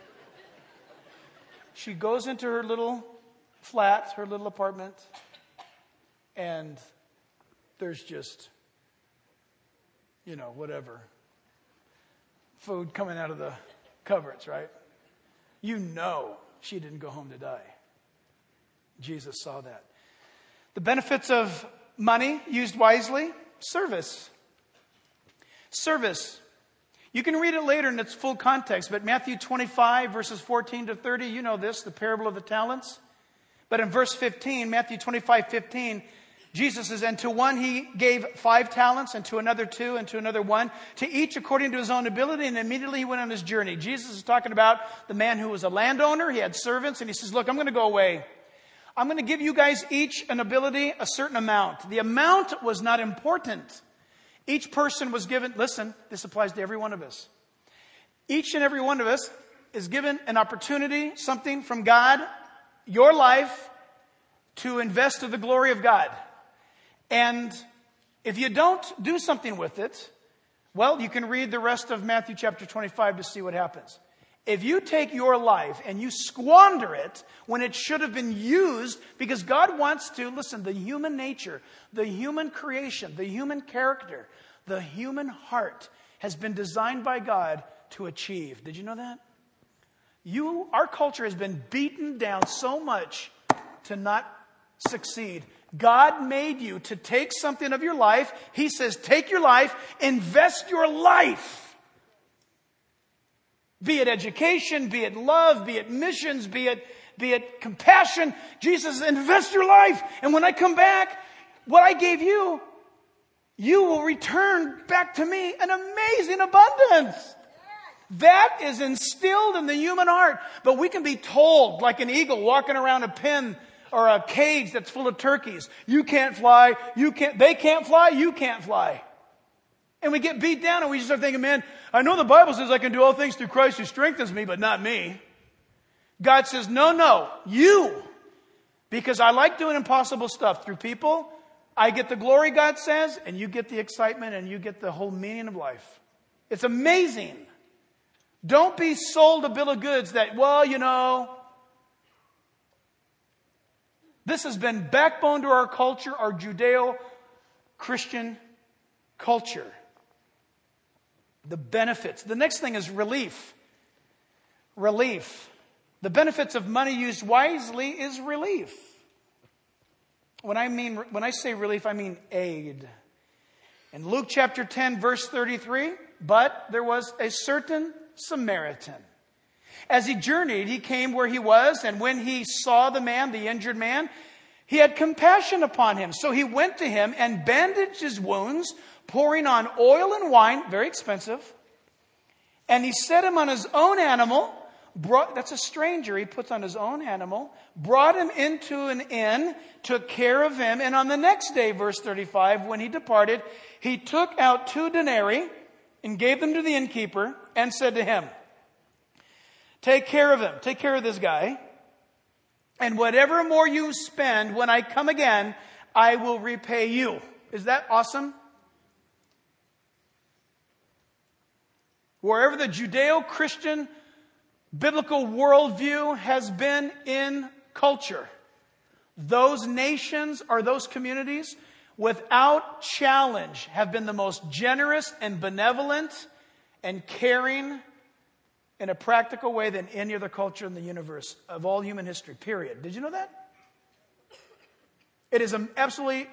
A: she goes into her little flat, her little apartment, and there's just, whatever, food coming out of the cupboards, right? You know she didn't go home to die. Jesus saw that. The benefits of money used wisely: service. Service. You can read it later in its full context, but Matthew 25, verses 14 to 30, you know this, the parable of the talents. But in verse 15, Matthew 25:15, Jesus says, and to one he gave 5 talents, and to another 2, and to another 1, to each according to his own ability, and immediately he went on his journey. Jesus is talking about the man who was a landowner. He had servants, and he says, look, I'm going to go away. I'm going to give you guys each an ability, a certain amount. The amount was not important. Each person was given, listen, this applies to every one of us. Each and every one of us is given an opportunity, something from God, your life, to invest to the glory of God. And if you don't do something with it, well, you can read the rest of Matthew chapter 25 to see what happens. If you take your life and you squander it when it should have been used, because God wants to, listen, the human nature, the human creation, the human character, the human heart has been designed by God to achieve. Did you know that? Our culture has been beaten down so much to not succeed. God made you to take something of your life. He says, take your life, invest your life. Be it education, be it love, be it missions, be it compassion. Jesus says, invest your life. And when I come back, what I gave you, you will return back to me an amazing abundance. That is instilled in the human heart. But we can be told, like an eagle walking around a pen or a cage that's full of turkeys, you can't fly, they can't fly, you can't fly. And we get beat down and we just start thinking, man, I know the Bible says I can do all things through Christ who strengthens me, but not me. God says, no, you. Because I like doing impossible stuff through people. I get the glory, God says, and you get the excitement and you get the whole meaning of life. It's amazing. Don't be sold a bill of goods that, this has been backbone to our culture, our Judeo-Christian culture. The benefits. The next thing is relief. Relief. The benefits of money used wisely is relief. When I say relief, I mean aid. In Luke chapter 10, verse 33, but there was a certain Samaritan. As he journeyed, he came where he was, and when he saw the injured man, he had compassion upon him. So he went to him and bandaged his wounds, pouring on oil and wine, very expensive. And he set him on his own animal. That's a stranger. He puts on his own animal, brought him into an inn, took care of him. And on the next day, verse 35, when he departed, he took out 2 denarii and gave them to the innkeeper and said to him, take care of him. Take care of this guy. And whatever more you spend, when I come again, I will repay you. Is that awesome? Wherever the Judeo-Christian biblical worldview has been in culture, those nations or those communities, without challenge, have been the most generous and benevolent and caring in a practical way than any other culture in the universe of all human history, period. Did you know that? It is absolutely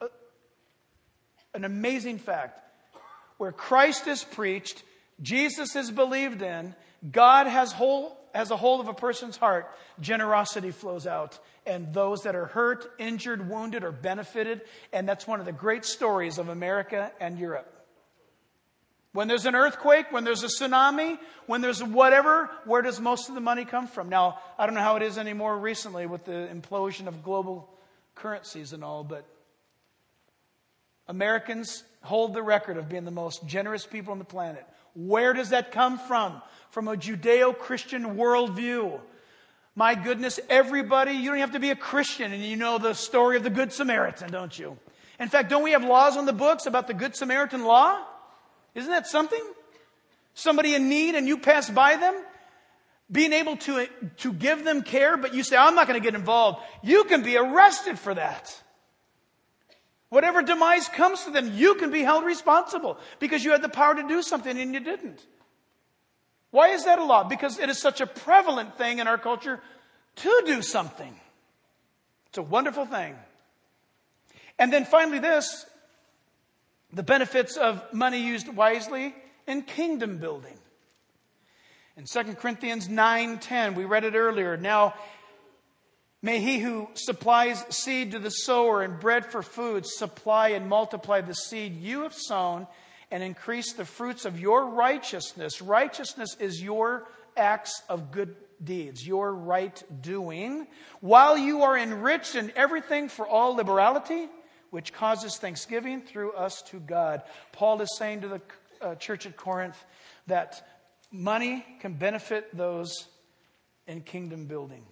A: an amazing fact. Where Christ is preached, Jesus is believed in, God has a hold of a person's heart, generosity flows out. And those that are hurt, injured, wounded are benefited. And that's one of the great stories of America and Europe. When there's an earthquake, when there's a tsunami, when there's whatever, where does most of the money come from? Now, I don't know how it is anymore recently with the implosion of global currencies and all, but Americans hold the record of being the most generous people on the planet. Where does that come from? From a Judeo-Christian worldview. My goodness, everybody, you don't have to be a Christian and you know the story of the Good Samaritan, don't you? In fact, don't we have laws on the books about the Good Samaritan law? Isn't that something? Somebody in need and you pass by them, being able to give them care, but you say, I'm not going to get involved. You can be arrested for that. Whatever demise comes to them, you can be held responsible because you had the power to do something and you didn't. Why is that a law? Because it is such a prevalent thing in our culture to do something. It's a wonderful thing. And then finally this, the benefits of money used wisely in kingdom building. In 2 Corinthians 9:10, we read it earlier. Now, may he who supplies seed to the sower and bread for food supply and multiply the seed you have sown and increase the fruits of your righteousness. Righteousness is your acts of good deeds, your right doing, while you are enriched in everything for all liberality, which causes thanksgiving through us to God. Paul is saying to the church at Corinth that money can benefit those in kingdom building.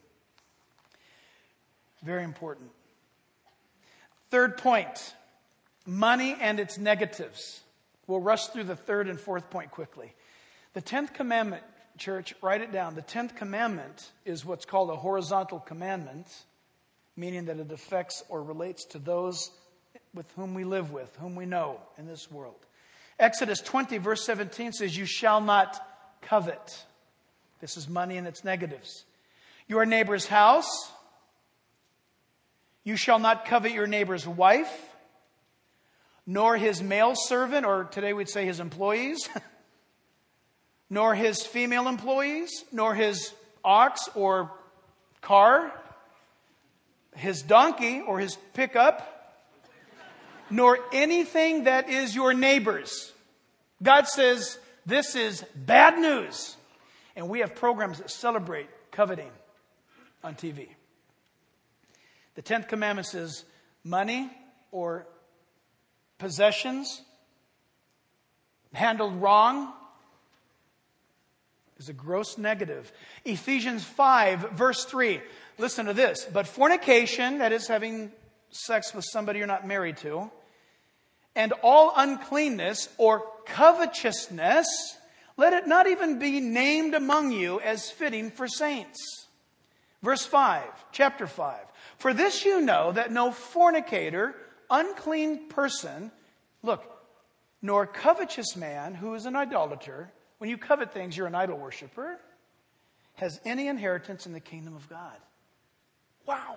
A: Very important. Third point, money and its negatives. We'll rush through the third and fourth point quickly. The 10th commandment, church, write it down. The 10th commandment is what's called a horizontal commandment, meaning that it affects or relates to those with whom we live with, whom we know in this world. Exodus 20, verse 17 says, you shall not covet. This is money and its negatives. Your neighbor's house. You shall not covet your neighbor's wife, nor his male servant, or today we'd say his employees, nor his female employees, nor his ox or car, his donkey or his pickup, nor anything that is your neighbor's. God says this is bad news. And we have programs that celebrate coveting on TV. The 10th commandment says money or possessions handled wrong, is a gross negative. Ephesians 5, verse 3. Listen to this. But fornication, that is having sex with somebody you're not married to, and all uncleanness or covetousness, let it not even be named among you as fitting for saints. Verse 5, chapter 5. For this you know that no fornicator, unclean person, look, nor covetous man who is an idolater, when you covet things, you're an idol worshiper, has any inheritance in the kingdom of God. Wow.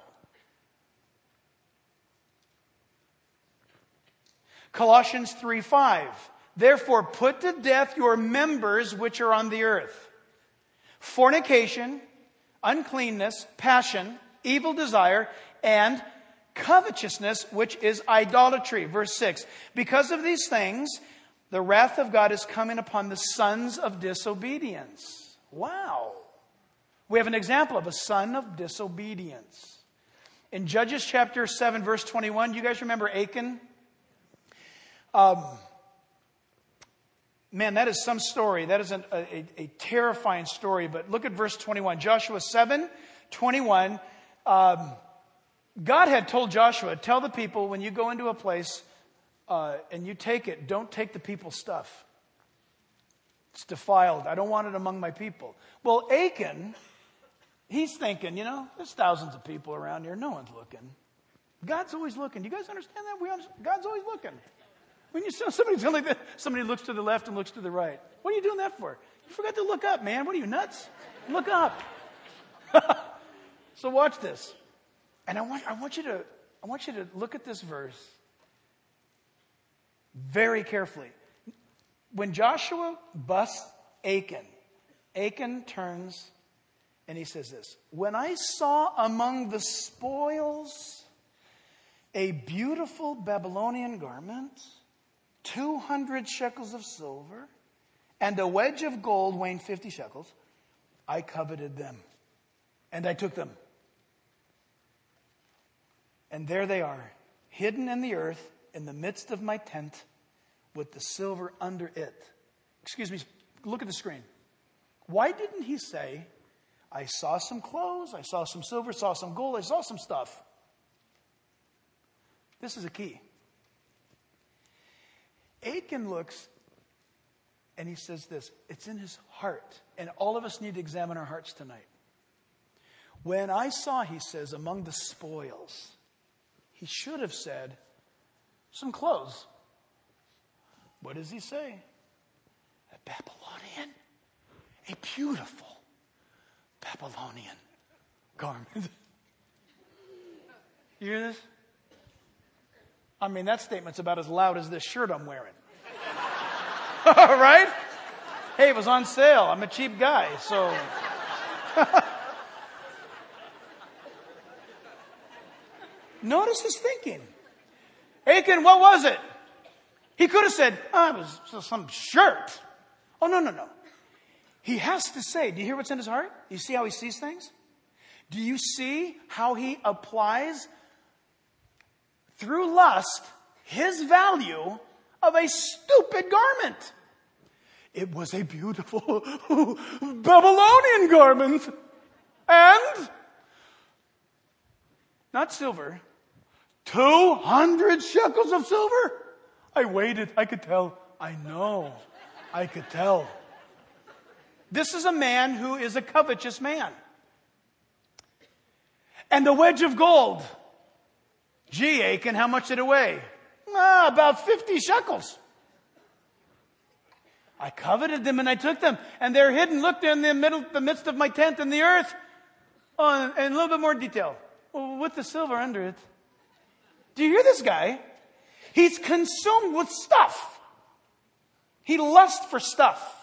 A: Colossians 3:5. Therefore put to death your members which are on the earth. Fornication, uncleanness, passion, evil desire, and covetousness, which is idolatry. Verse 6. Because of these things, the wrath of God is coming upon the sons of disobedience. Wow. We have an example of a son of disobedience. In Judges chapter 7, verse 21, you guys remember Achan? Man, that is some story. That is a terrifying story. But look at verse 21. Joshua 7:21. God had told Joshua, tell the people when you go into a place and you take it, don't take the people's stuff. It's defiled. I don't want it among my people. Well, Achan, he's thinking, there's thousands of people around here. No one's looking. God's always looking. Do you guys understand that? God's always looking. When you see somebody looks to the left and looks to the right. What are you doing that for? You forgot to look up, man. What are you, nuts? Look up. So watch this. And I want you to look at this verse very carefully. When Joshua busts Achan turns and he says this. When I saw among the spoils a beautiful Babylonian garment, 200 shekels of silver, and a wedge of gold weighing 50 shekels, I coveted them, and I took them. And there they are, hidden in the earth, in the midst of my tent, with the silver under it. Excuse me, look at the screen. Why didn't he say, I saw some clothes, I saw some silver, saw some gold, I saw some stuff? This is a key. Achan looks and he says this, it's in his heart. And all of us need to examine our hearts tonight. When I saw, he says, among the spoils, he should have said, some clothes. What does he say? A Babylonian, a beautiful Babylonian garment. You hear this? I mean, that statement's about as loud as this shirt I'm wearing. Right? Hey, it was on sale. I'm a cheap guy, so. Notice his thinking. Achan, what was it? He could have said, it was some shirt. Oh, no. He has to say, do you hear what's in his heart? Do you see how he sees things? Do you see how he applies through lust his value of a stupid garment? It was a beautiful Babylonian garment. And not silver, 200 shekels of silver. I waited. I could tell. I know. I could tell. This is a man who is a covetous man. And the wedge of gold. Gee, Achan, how much did it weigh? About 50 shekels. I coveted them and I took them. And they're hidden. Look, they're in the midst of my tent in the earth. Oh, and a little bit more detail. With the silver under it. Do you hear this guy? He's consumed with stuff. He lusts for stuff.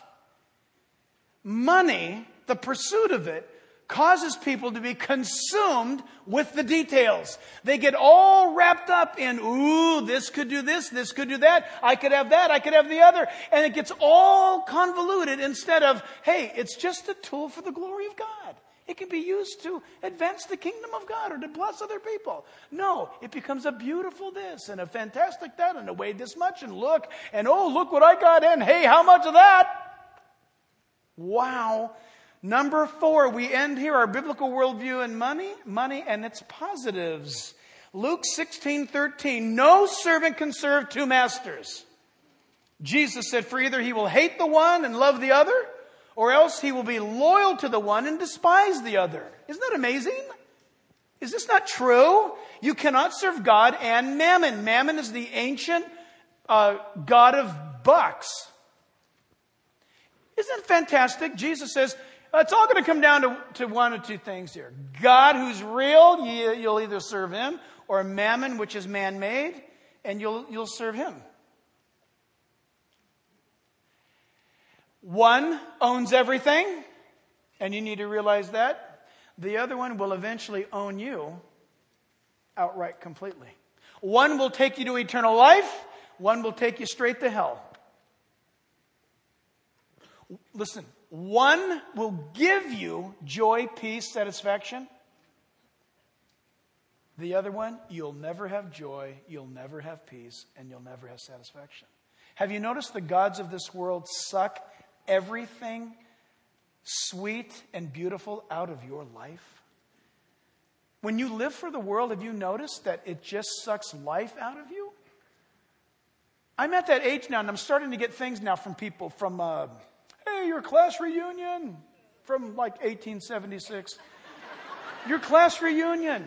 A: Money, the pursuit of it, causes people to be consumed with the details. They get all wrapped up in, this could do this could do that, I could have that, I could have the other. And it gets all convoluted instead of, hey, it's just a tool for the glory of God. It can be used to advance the kingdom of God or to bless other people. No, it becomes a beautiful this and a fantastic that and a weigh this much and look what I got and hey, how much of that? Wow. Number 4, we end here our biblical worldview in money and its positives. Luke 16:13, no servant can serve two masters. Jesus said, for either he will hate the one and love the other, or else he will be loyal to the one and despise the other. Isn't that amazing? Is this not true? You cannot serve God and mammon. Mammon is the ancient god of bucks. Isn't it fantastic? Jesus says, it's all going to come down to one of two things here. God who's real, you'll either serve him, or mammon, which is man-made, and you'll serve him. One owns everything, and you need to realize that. The other one will eventually own you outright completely. One will take you to eternal life. One will take you straight to hell. Listen, one will give you joy, peace, satisfaction. The other one, you'll never have joy, you'll never have peace, and you'll never have satisfaction. Have you noticed the gods of this world suck everything sweet and beautiful out of your life? When you live for the world, have you noticed that it just sucks life out of you? I'm at that age now, and I'm starting to get things now from people from, hey, your class reunion from like 1876. Your class reunion.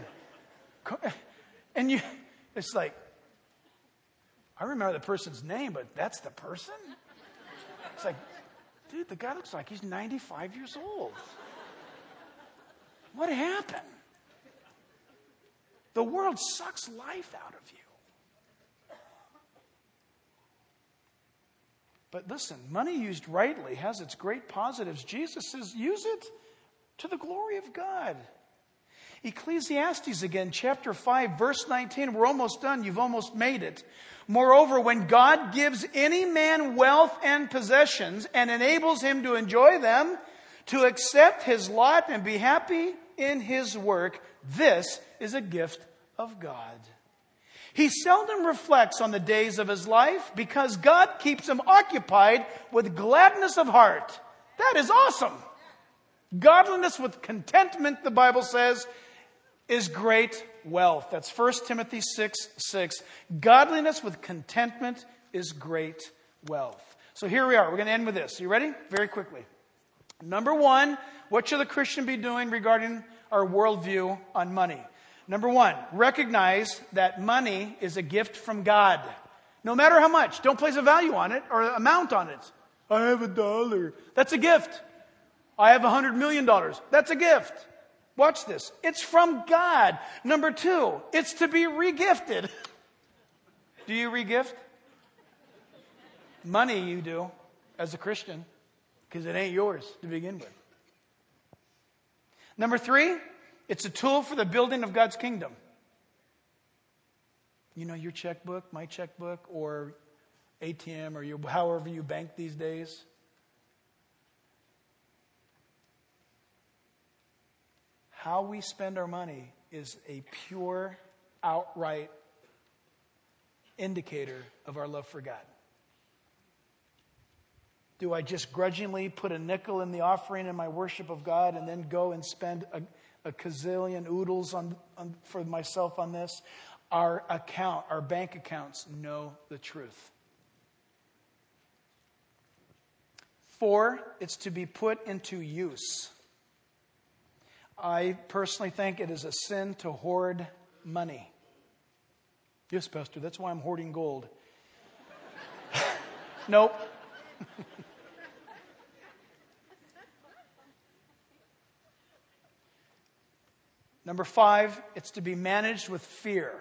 A: And it's like, I remember the person's name, but that's the person? It's like, dude, the guy looks like he's 95 years old. What happened? The world sucks life out of you. But listen, money used rightly has its great positives. Jesus says, use it to the glory of God. Ecclesiastes again, chapter 5, verse 19. We're almost done. You've almost made it. Moreover, when God gives any man wealth and possessions and enables him to enjoy them, to accept his lot and be happy in his work, this is a gift of God. He seldom reflects on the days of his life because God keeps him occupied with gladness of heart. That is awesome. Godliness with contentment, the Bible says, is great wealth. That's 1 Timothy 6:6. Godliness with contentment is great wealth. So here we are. We're going to end with this. You ready? Very quickly. Number 1, what should the Christian be doing regarding our worldview on money? Number 1, recognize that money is a gift from God. No matter how much. Don't place a value on it or amount on it. I have $1. That's a gift. I have $100 million. That's a gift. Watch this. It's from God. Number 2, it's to be regifted. Do you regift? Money you do as a Christian because it ain't yours to begin with. Number 3, it's a tool for the building of God's kingdom. You know, your checkbook, my checkbook, or ATM, or however you bank these days. How we spend our money is a pure, outright indicator of our love for God. Do I just grudgingly put a nickel in the offering in my worship of God and then go and spend a gazillion oodles for myself on this? Our bank accounts know the truth. 4, it's to be put into use. I personally think it is a sin to hoard money. Yes, Pastor, that's why I'm hoarding gold. Nope. Number 5, it's to be managed with fear.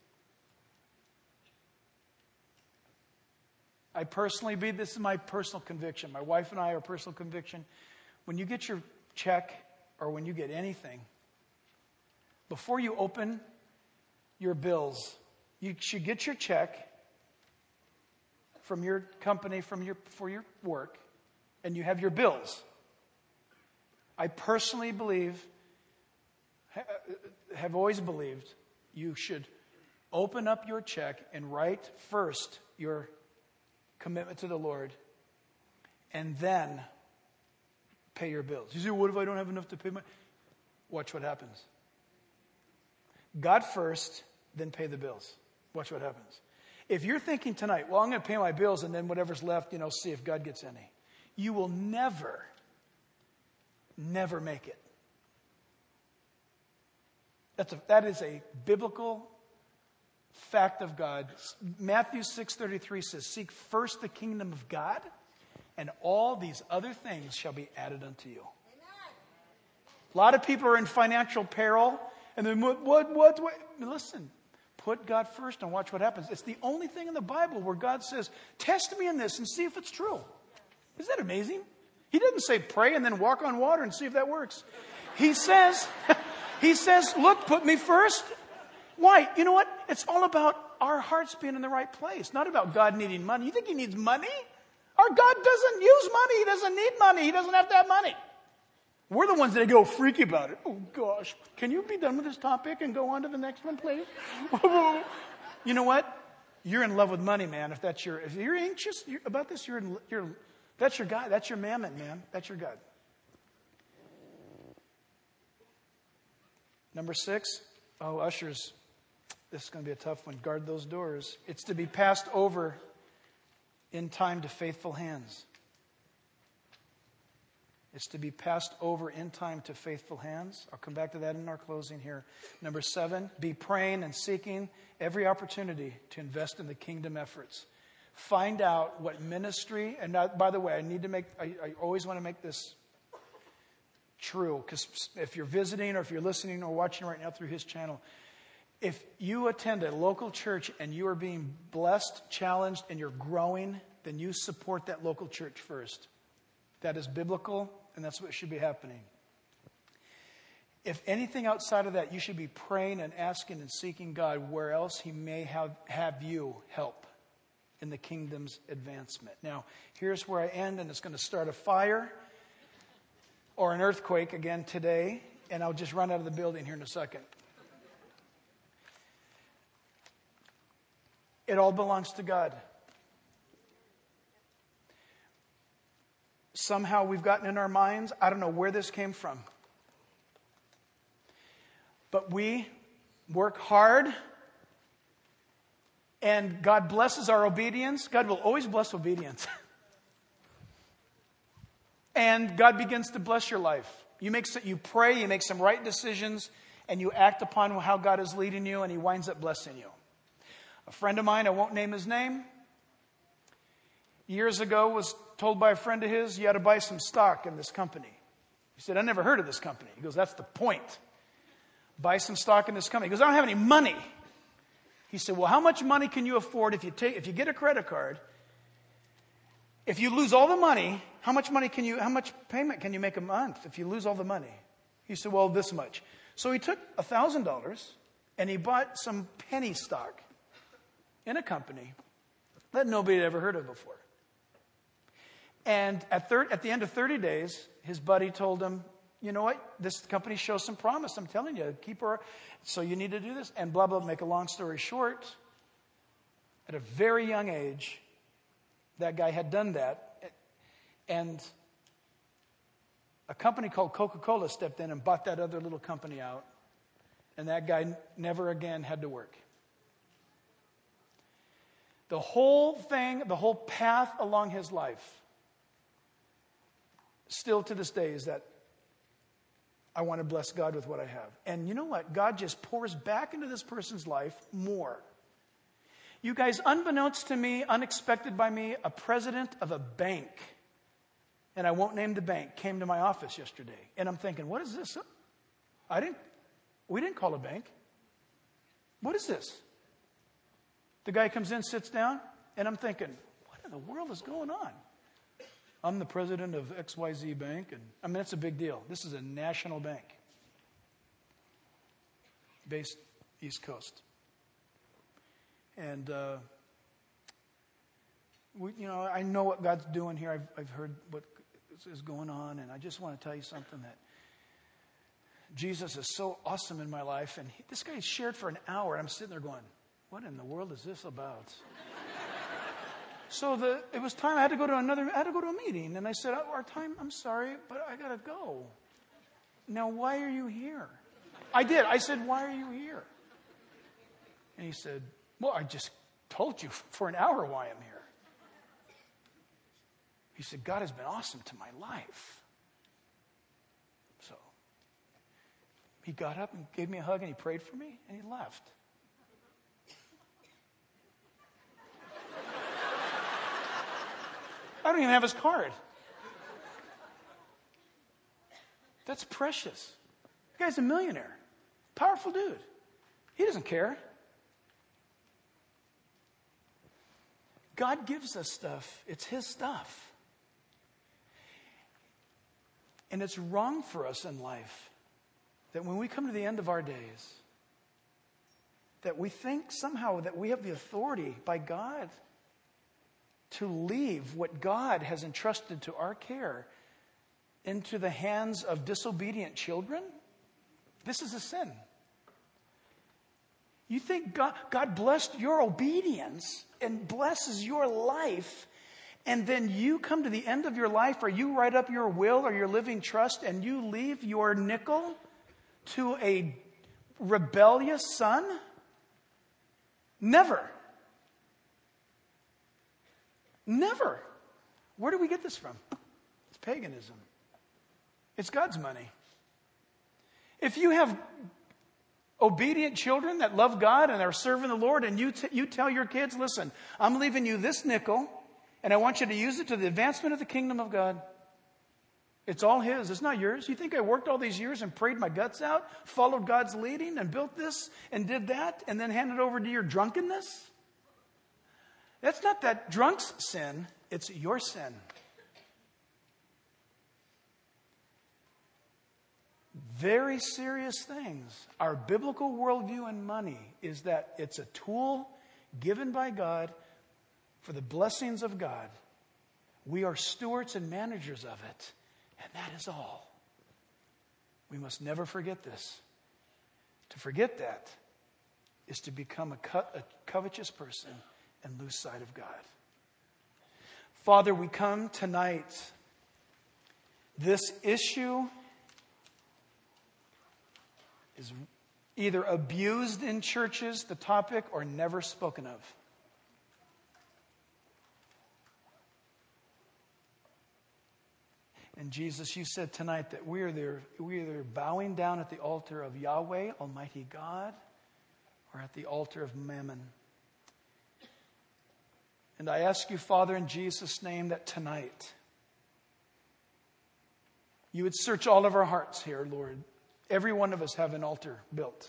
A: This is my personal conviction. My wife and I are personal conviction. When you get your check or when you get anything, before you open your bills, you should get your check from your company, for your work, and you have your bills. I personally believe have always believed you should open up your check and write first your commitment to the Lord and then pay your bills. You say, what if I don't have enough to pay my... Watch what happens. God first, then pay the bills. Watch what happens. If you're thinking tonight, well, I'm going to pay my bills and then whatever's left, see if God gets any. You will never make it. That is a biblical fact of God. Matthew 6:33 says, seek first the kingdom of God, and all these other things shall be added unto you. Amen. A lot of people are in financial peril, and then what? Listen, put God first and watch what happens. It's the only thing in the Bible where God says, test me in this and see if it's true. Isn't that amazing? He didn't say pray and then walk on water and see if that works. He says, look, put me first. Why? You know what? It's all about our hearts being in the right place, not about God needing money. You think he needs money? Our God doesn't use money. He doesn't need money. He doesn't have to have money. We're the ones that go freaky about it. Oh, gosh. Can you be done with this topic and go on to the next one, please? You know what? You're in love with money, man. If you're anxious about this, that's your God. That's your mammon, man. That's your God. Number 6. Oh, ushers. This is going to be a tough one. Guard those doors. It's to be passed over in time to faithful hands. It's to be passed over in time to faithful hands. I'll come back to that in our closing here. Number 7, be praying and seeking every opportunity to invest in the kingdom efforts. Find out what ministry, and now, by the way, I always want to make this true, because if you're visiting or if you're listening or watching right now through his channel, if you attend a local church and you are being blessed, challenged, and you're growing, then you support that local church first. That is biblical, and that's what should be happening. If anything outside of that, you should be praying and asking and seeking God where else he may have you help in the kingdom's advancement. Now, here's where I end, and it's going to start a fire or an earthquake again today, and I'll just run out of the building here in a second. It all belongs to God. Somehow we've gotten in our minds, I don't know where this came from, but we work hard and God blesses our obedience. God will always bless obedience. And God begins to bless your life. You pray, you make some right decisions, and you act upon how God is leading you, and he winds up blessing you. A friend of mine, I won't name his name, years ago was told by a friend of his, you ought to buy some stock in this company. He said, I never heard of this company. He goes, that's the point. Buy some stock in this company. He goes, I don't have any money. He said, well, how much money can you afford if you get a credit card? If you lose all the money, how much payment can you make a month if you lose all the money? He said, well, this much. So he took $1,000 and he bought some penny stock in a company that nobody had ever heard of before. And at the end of 30 days, his buddy told him, you know what? This company shows some promise. I'm telling you, keep her. So you need to do this. And blah, blah, make a long story short, at a very young age, that guy had done that. And a company called Coca-Cola stepped in and bought that other little company out. And that guy never again had to work. The whole thing, the whole path along his life, still to this day, is that I want to bless God with what I have. And you know what? God just pours back into this person's life more. You guys, unbeknownst to me, unexpected by me, a president of a bank, and I won't name the bank, came to my office yesterday. And I'm thinking, what is this? We didn't call a bank. What is this? The guy comes in, sits down, and I'm thinking, what in the world is going on? I'm the president of XYZ Bank, and it's a big deal. This is a national bank based East Coast. And, I know what God's doing here. I've heard what is going on, and I just want to tell you something that Jesus is so awesome in my life. And this guy shared for an hour. And I'm sitting there going, what in the world is this about? So it was time. I had to go to a meeting. And I said, our time, I'm sorry, but I got to go. Now, why are you here? I did. I said, why are you here? And he said, well, I just told you for an hour why I'm here. He said, God has been awesome to my life. So he got up and gave me a hug and he prayed for me and he left. I don't even have his card. That's precious. The guy's a millionaire. Powerful dude. He doesn't care. God gives us stuff. It's his stuff. And it's wrong for us in life that when we come to the end of our days, that we think somehow that we have the authority by God to leave what God has entrusted to our care into the hands of disobedient children. This is a sin. You think God blessed your obedience and blesses your life, and then you come to the end of your life, or you write up your will or your living trust, and you leave your nickel to a rebellious son? Never. Never. Where do we get this from? It's paganism. It's God's money. If you have obedient children that love God and are serving the Lord, and you tell your kids, listen, I'm leaving you this nickel, and I want you to use it to the advancement of the kingdom of God. It's all his. It's not yours. You think I worked all these years and prayed my guts out, followed God's leading, and built this and did that, and then handed over to your drunkenness? That's not that drunk's sin. It's your sin. Very serious things. Our biblical worldview in money is that it's a tool given by God for the blessings of God. We are stewards and managers of it, and that is all. We must never forget this. To forget that is to become a covetous person and lose sight of God. Father, we come tonight. This issue is either abused in churches, the topic, or never spoken of. And Jesus, you said tonight that we're either bowing down at the altar of Yahweh, Almighty God, or at the altar of Mammon. And I ask you, Father, in Jesus' name, that tonight you would search all of our hearts here, Lord. Every one of us have an altar built.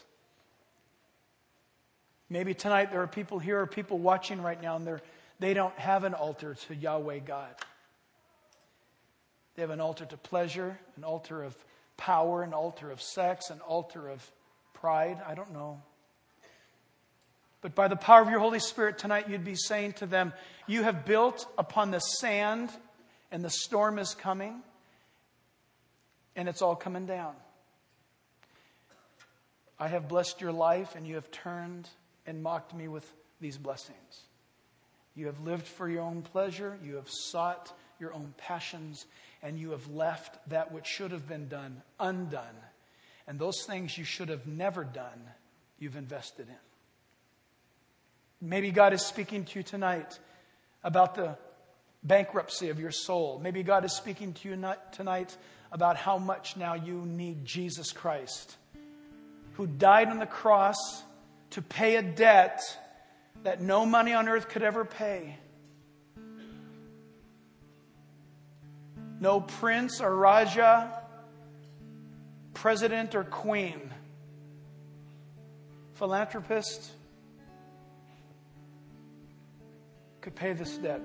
A: Maybe tonight there are people here or people watching right now, and they don't have an altar to Yahweh God. They have an altar to pleasure, an altar of power, an altar of sex, an altar of pride. I don't know. But by the power of your Holy Spirit tonight, you'd be saying to them, you have built upon the sand, and the storm is coming, and it's all coming down. I have blessed your life, and you have turned and mocked me with these blessings. You have lived for your own pleasure. You have sought your own passions, and you have left that which should have been done undone. And those things you should have never done, you've invested in. Maybe God is speaking to you tonight about the bankruptcy of your soul. Maybe God is speaking to you tonight about how much now you need Jesus Christ, who died on the cross to pay a debt that no money on earth could ever pay. No prince or Raja, president or queen, philanthropist could pay this debt.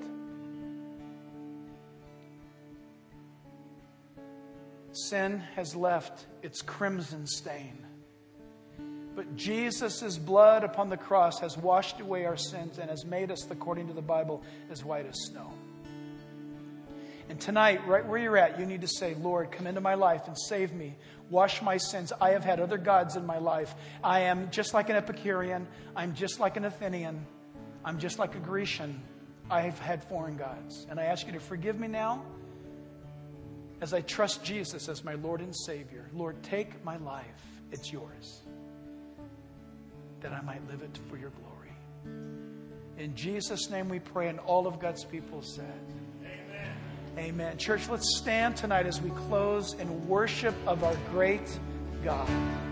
A: Sin has left its crimson stain. But Jesus' blood upon the cross has washed away our sins and has made us, according to the Bible, as white as snow. And tonight, right where you're at, you need to say, Lord, come into my life and save me. Wash my sins. I have had other gods in my life. I am just like an Epicurean. I'm just like an Athenian. I'm just like a Grecian. I have had foreign gods. And I ask you to forgive me now as I trust Jesus as my Lord and Savior. Lord, take my life. It's yours. That I might live it for your glory. In Jesus' name we pray, and all of God's people said, amen. Amen. Church, let's stand tonight as we close in worship of our great God.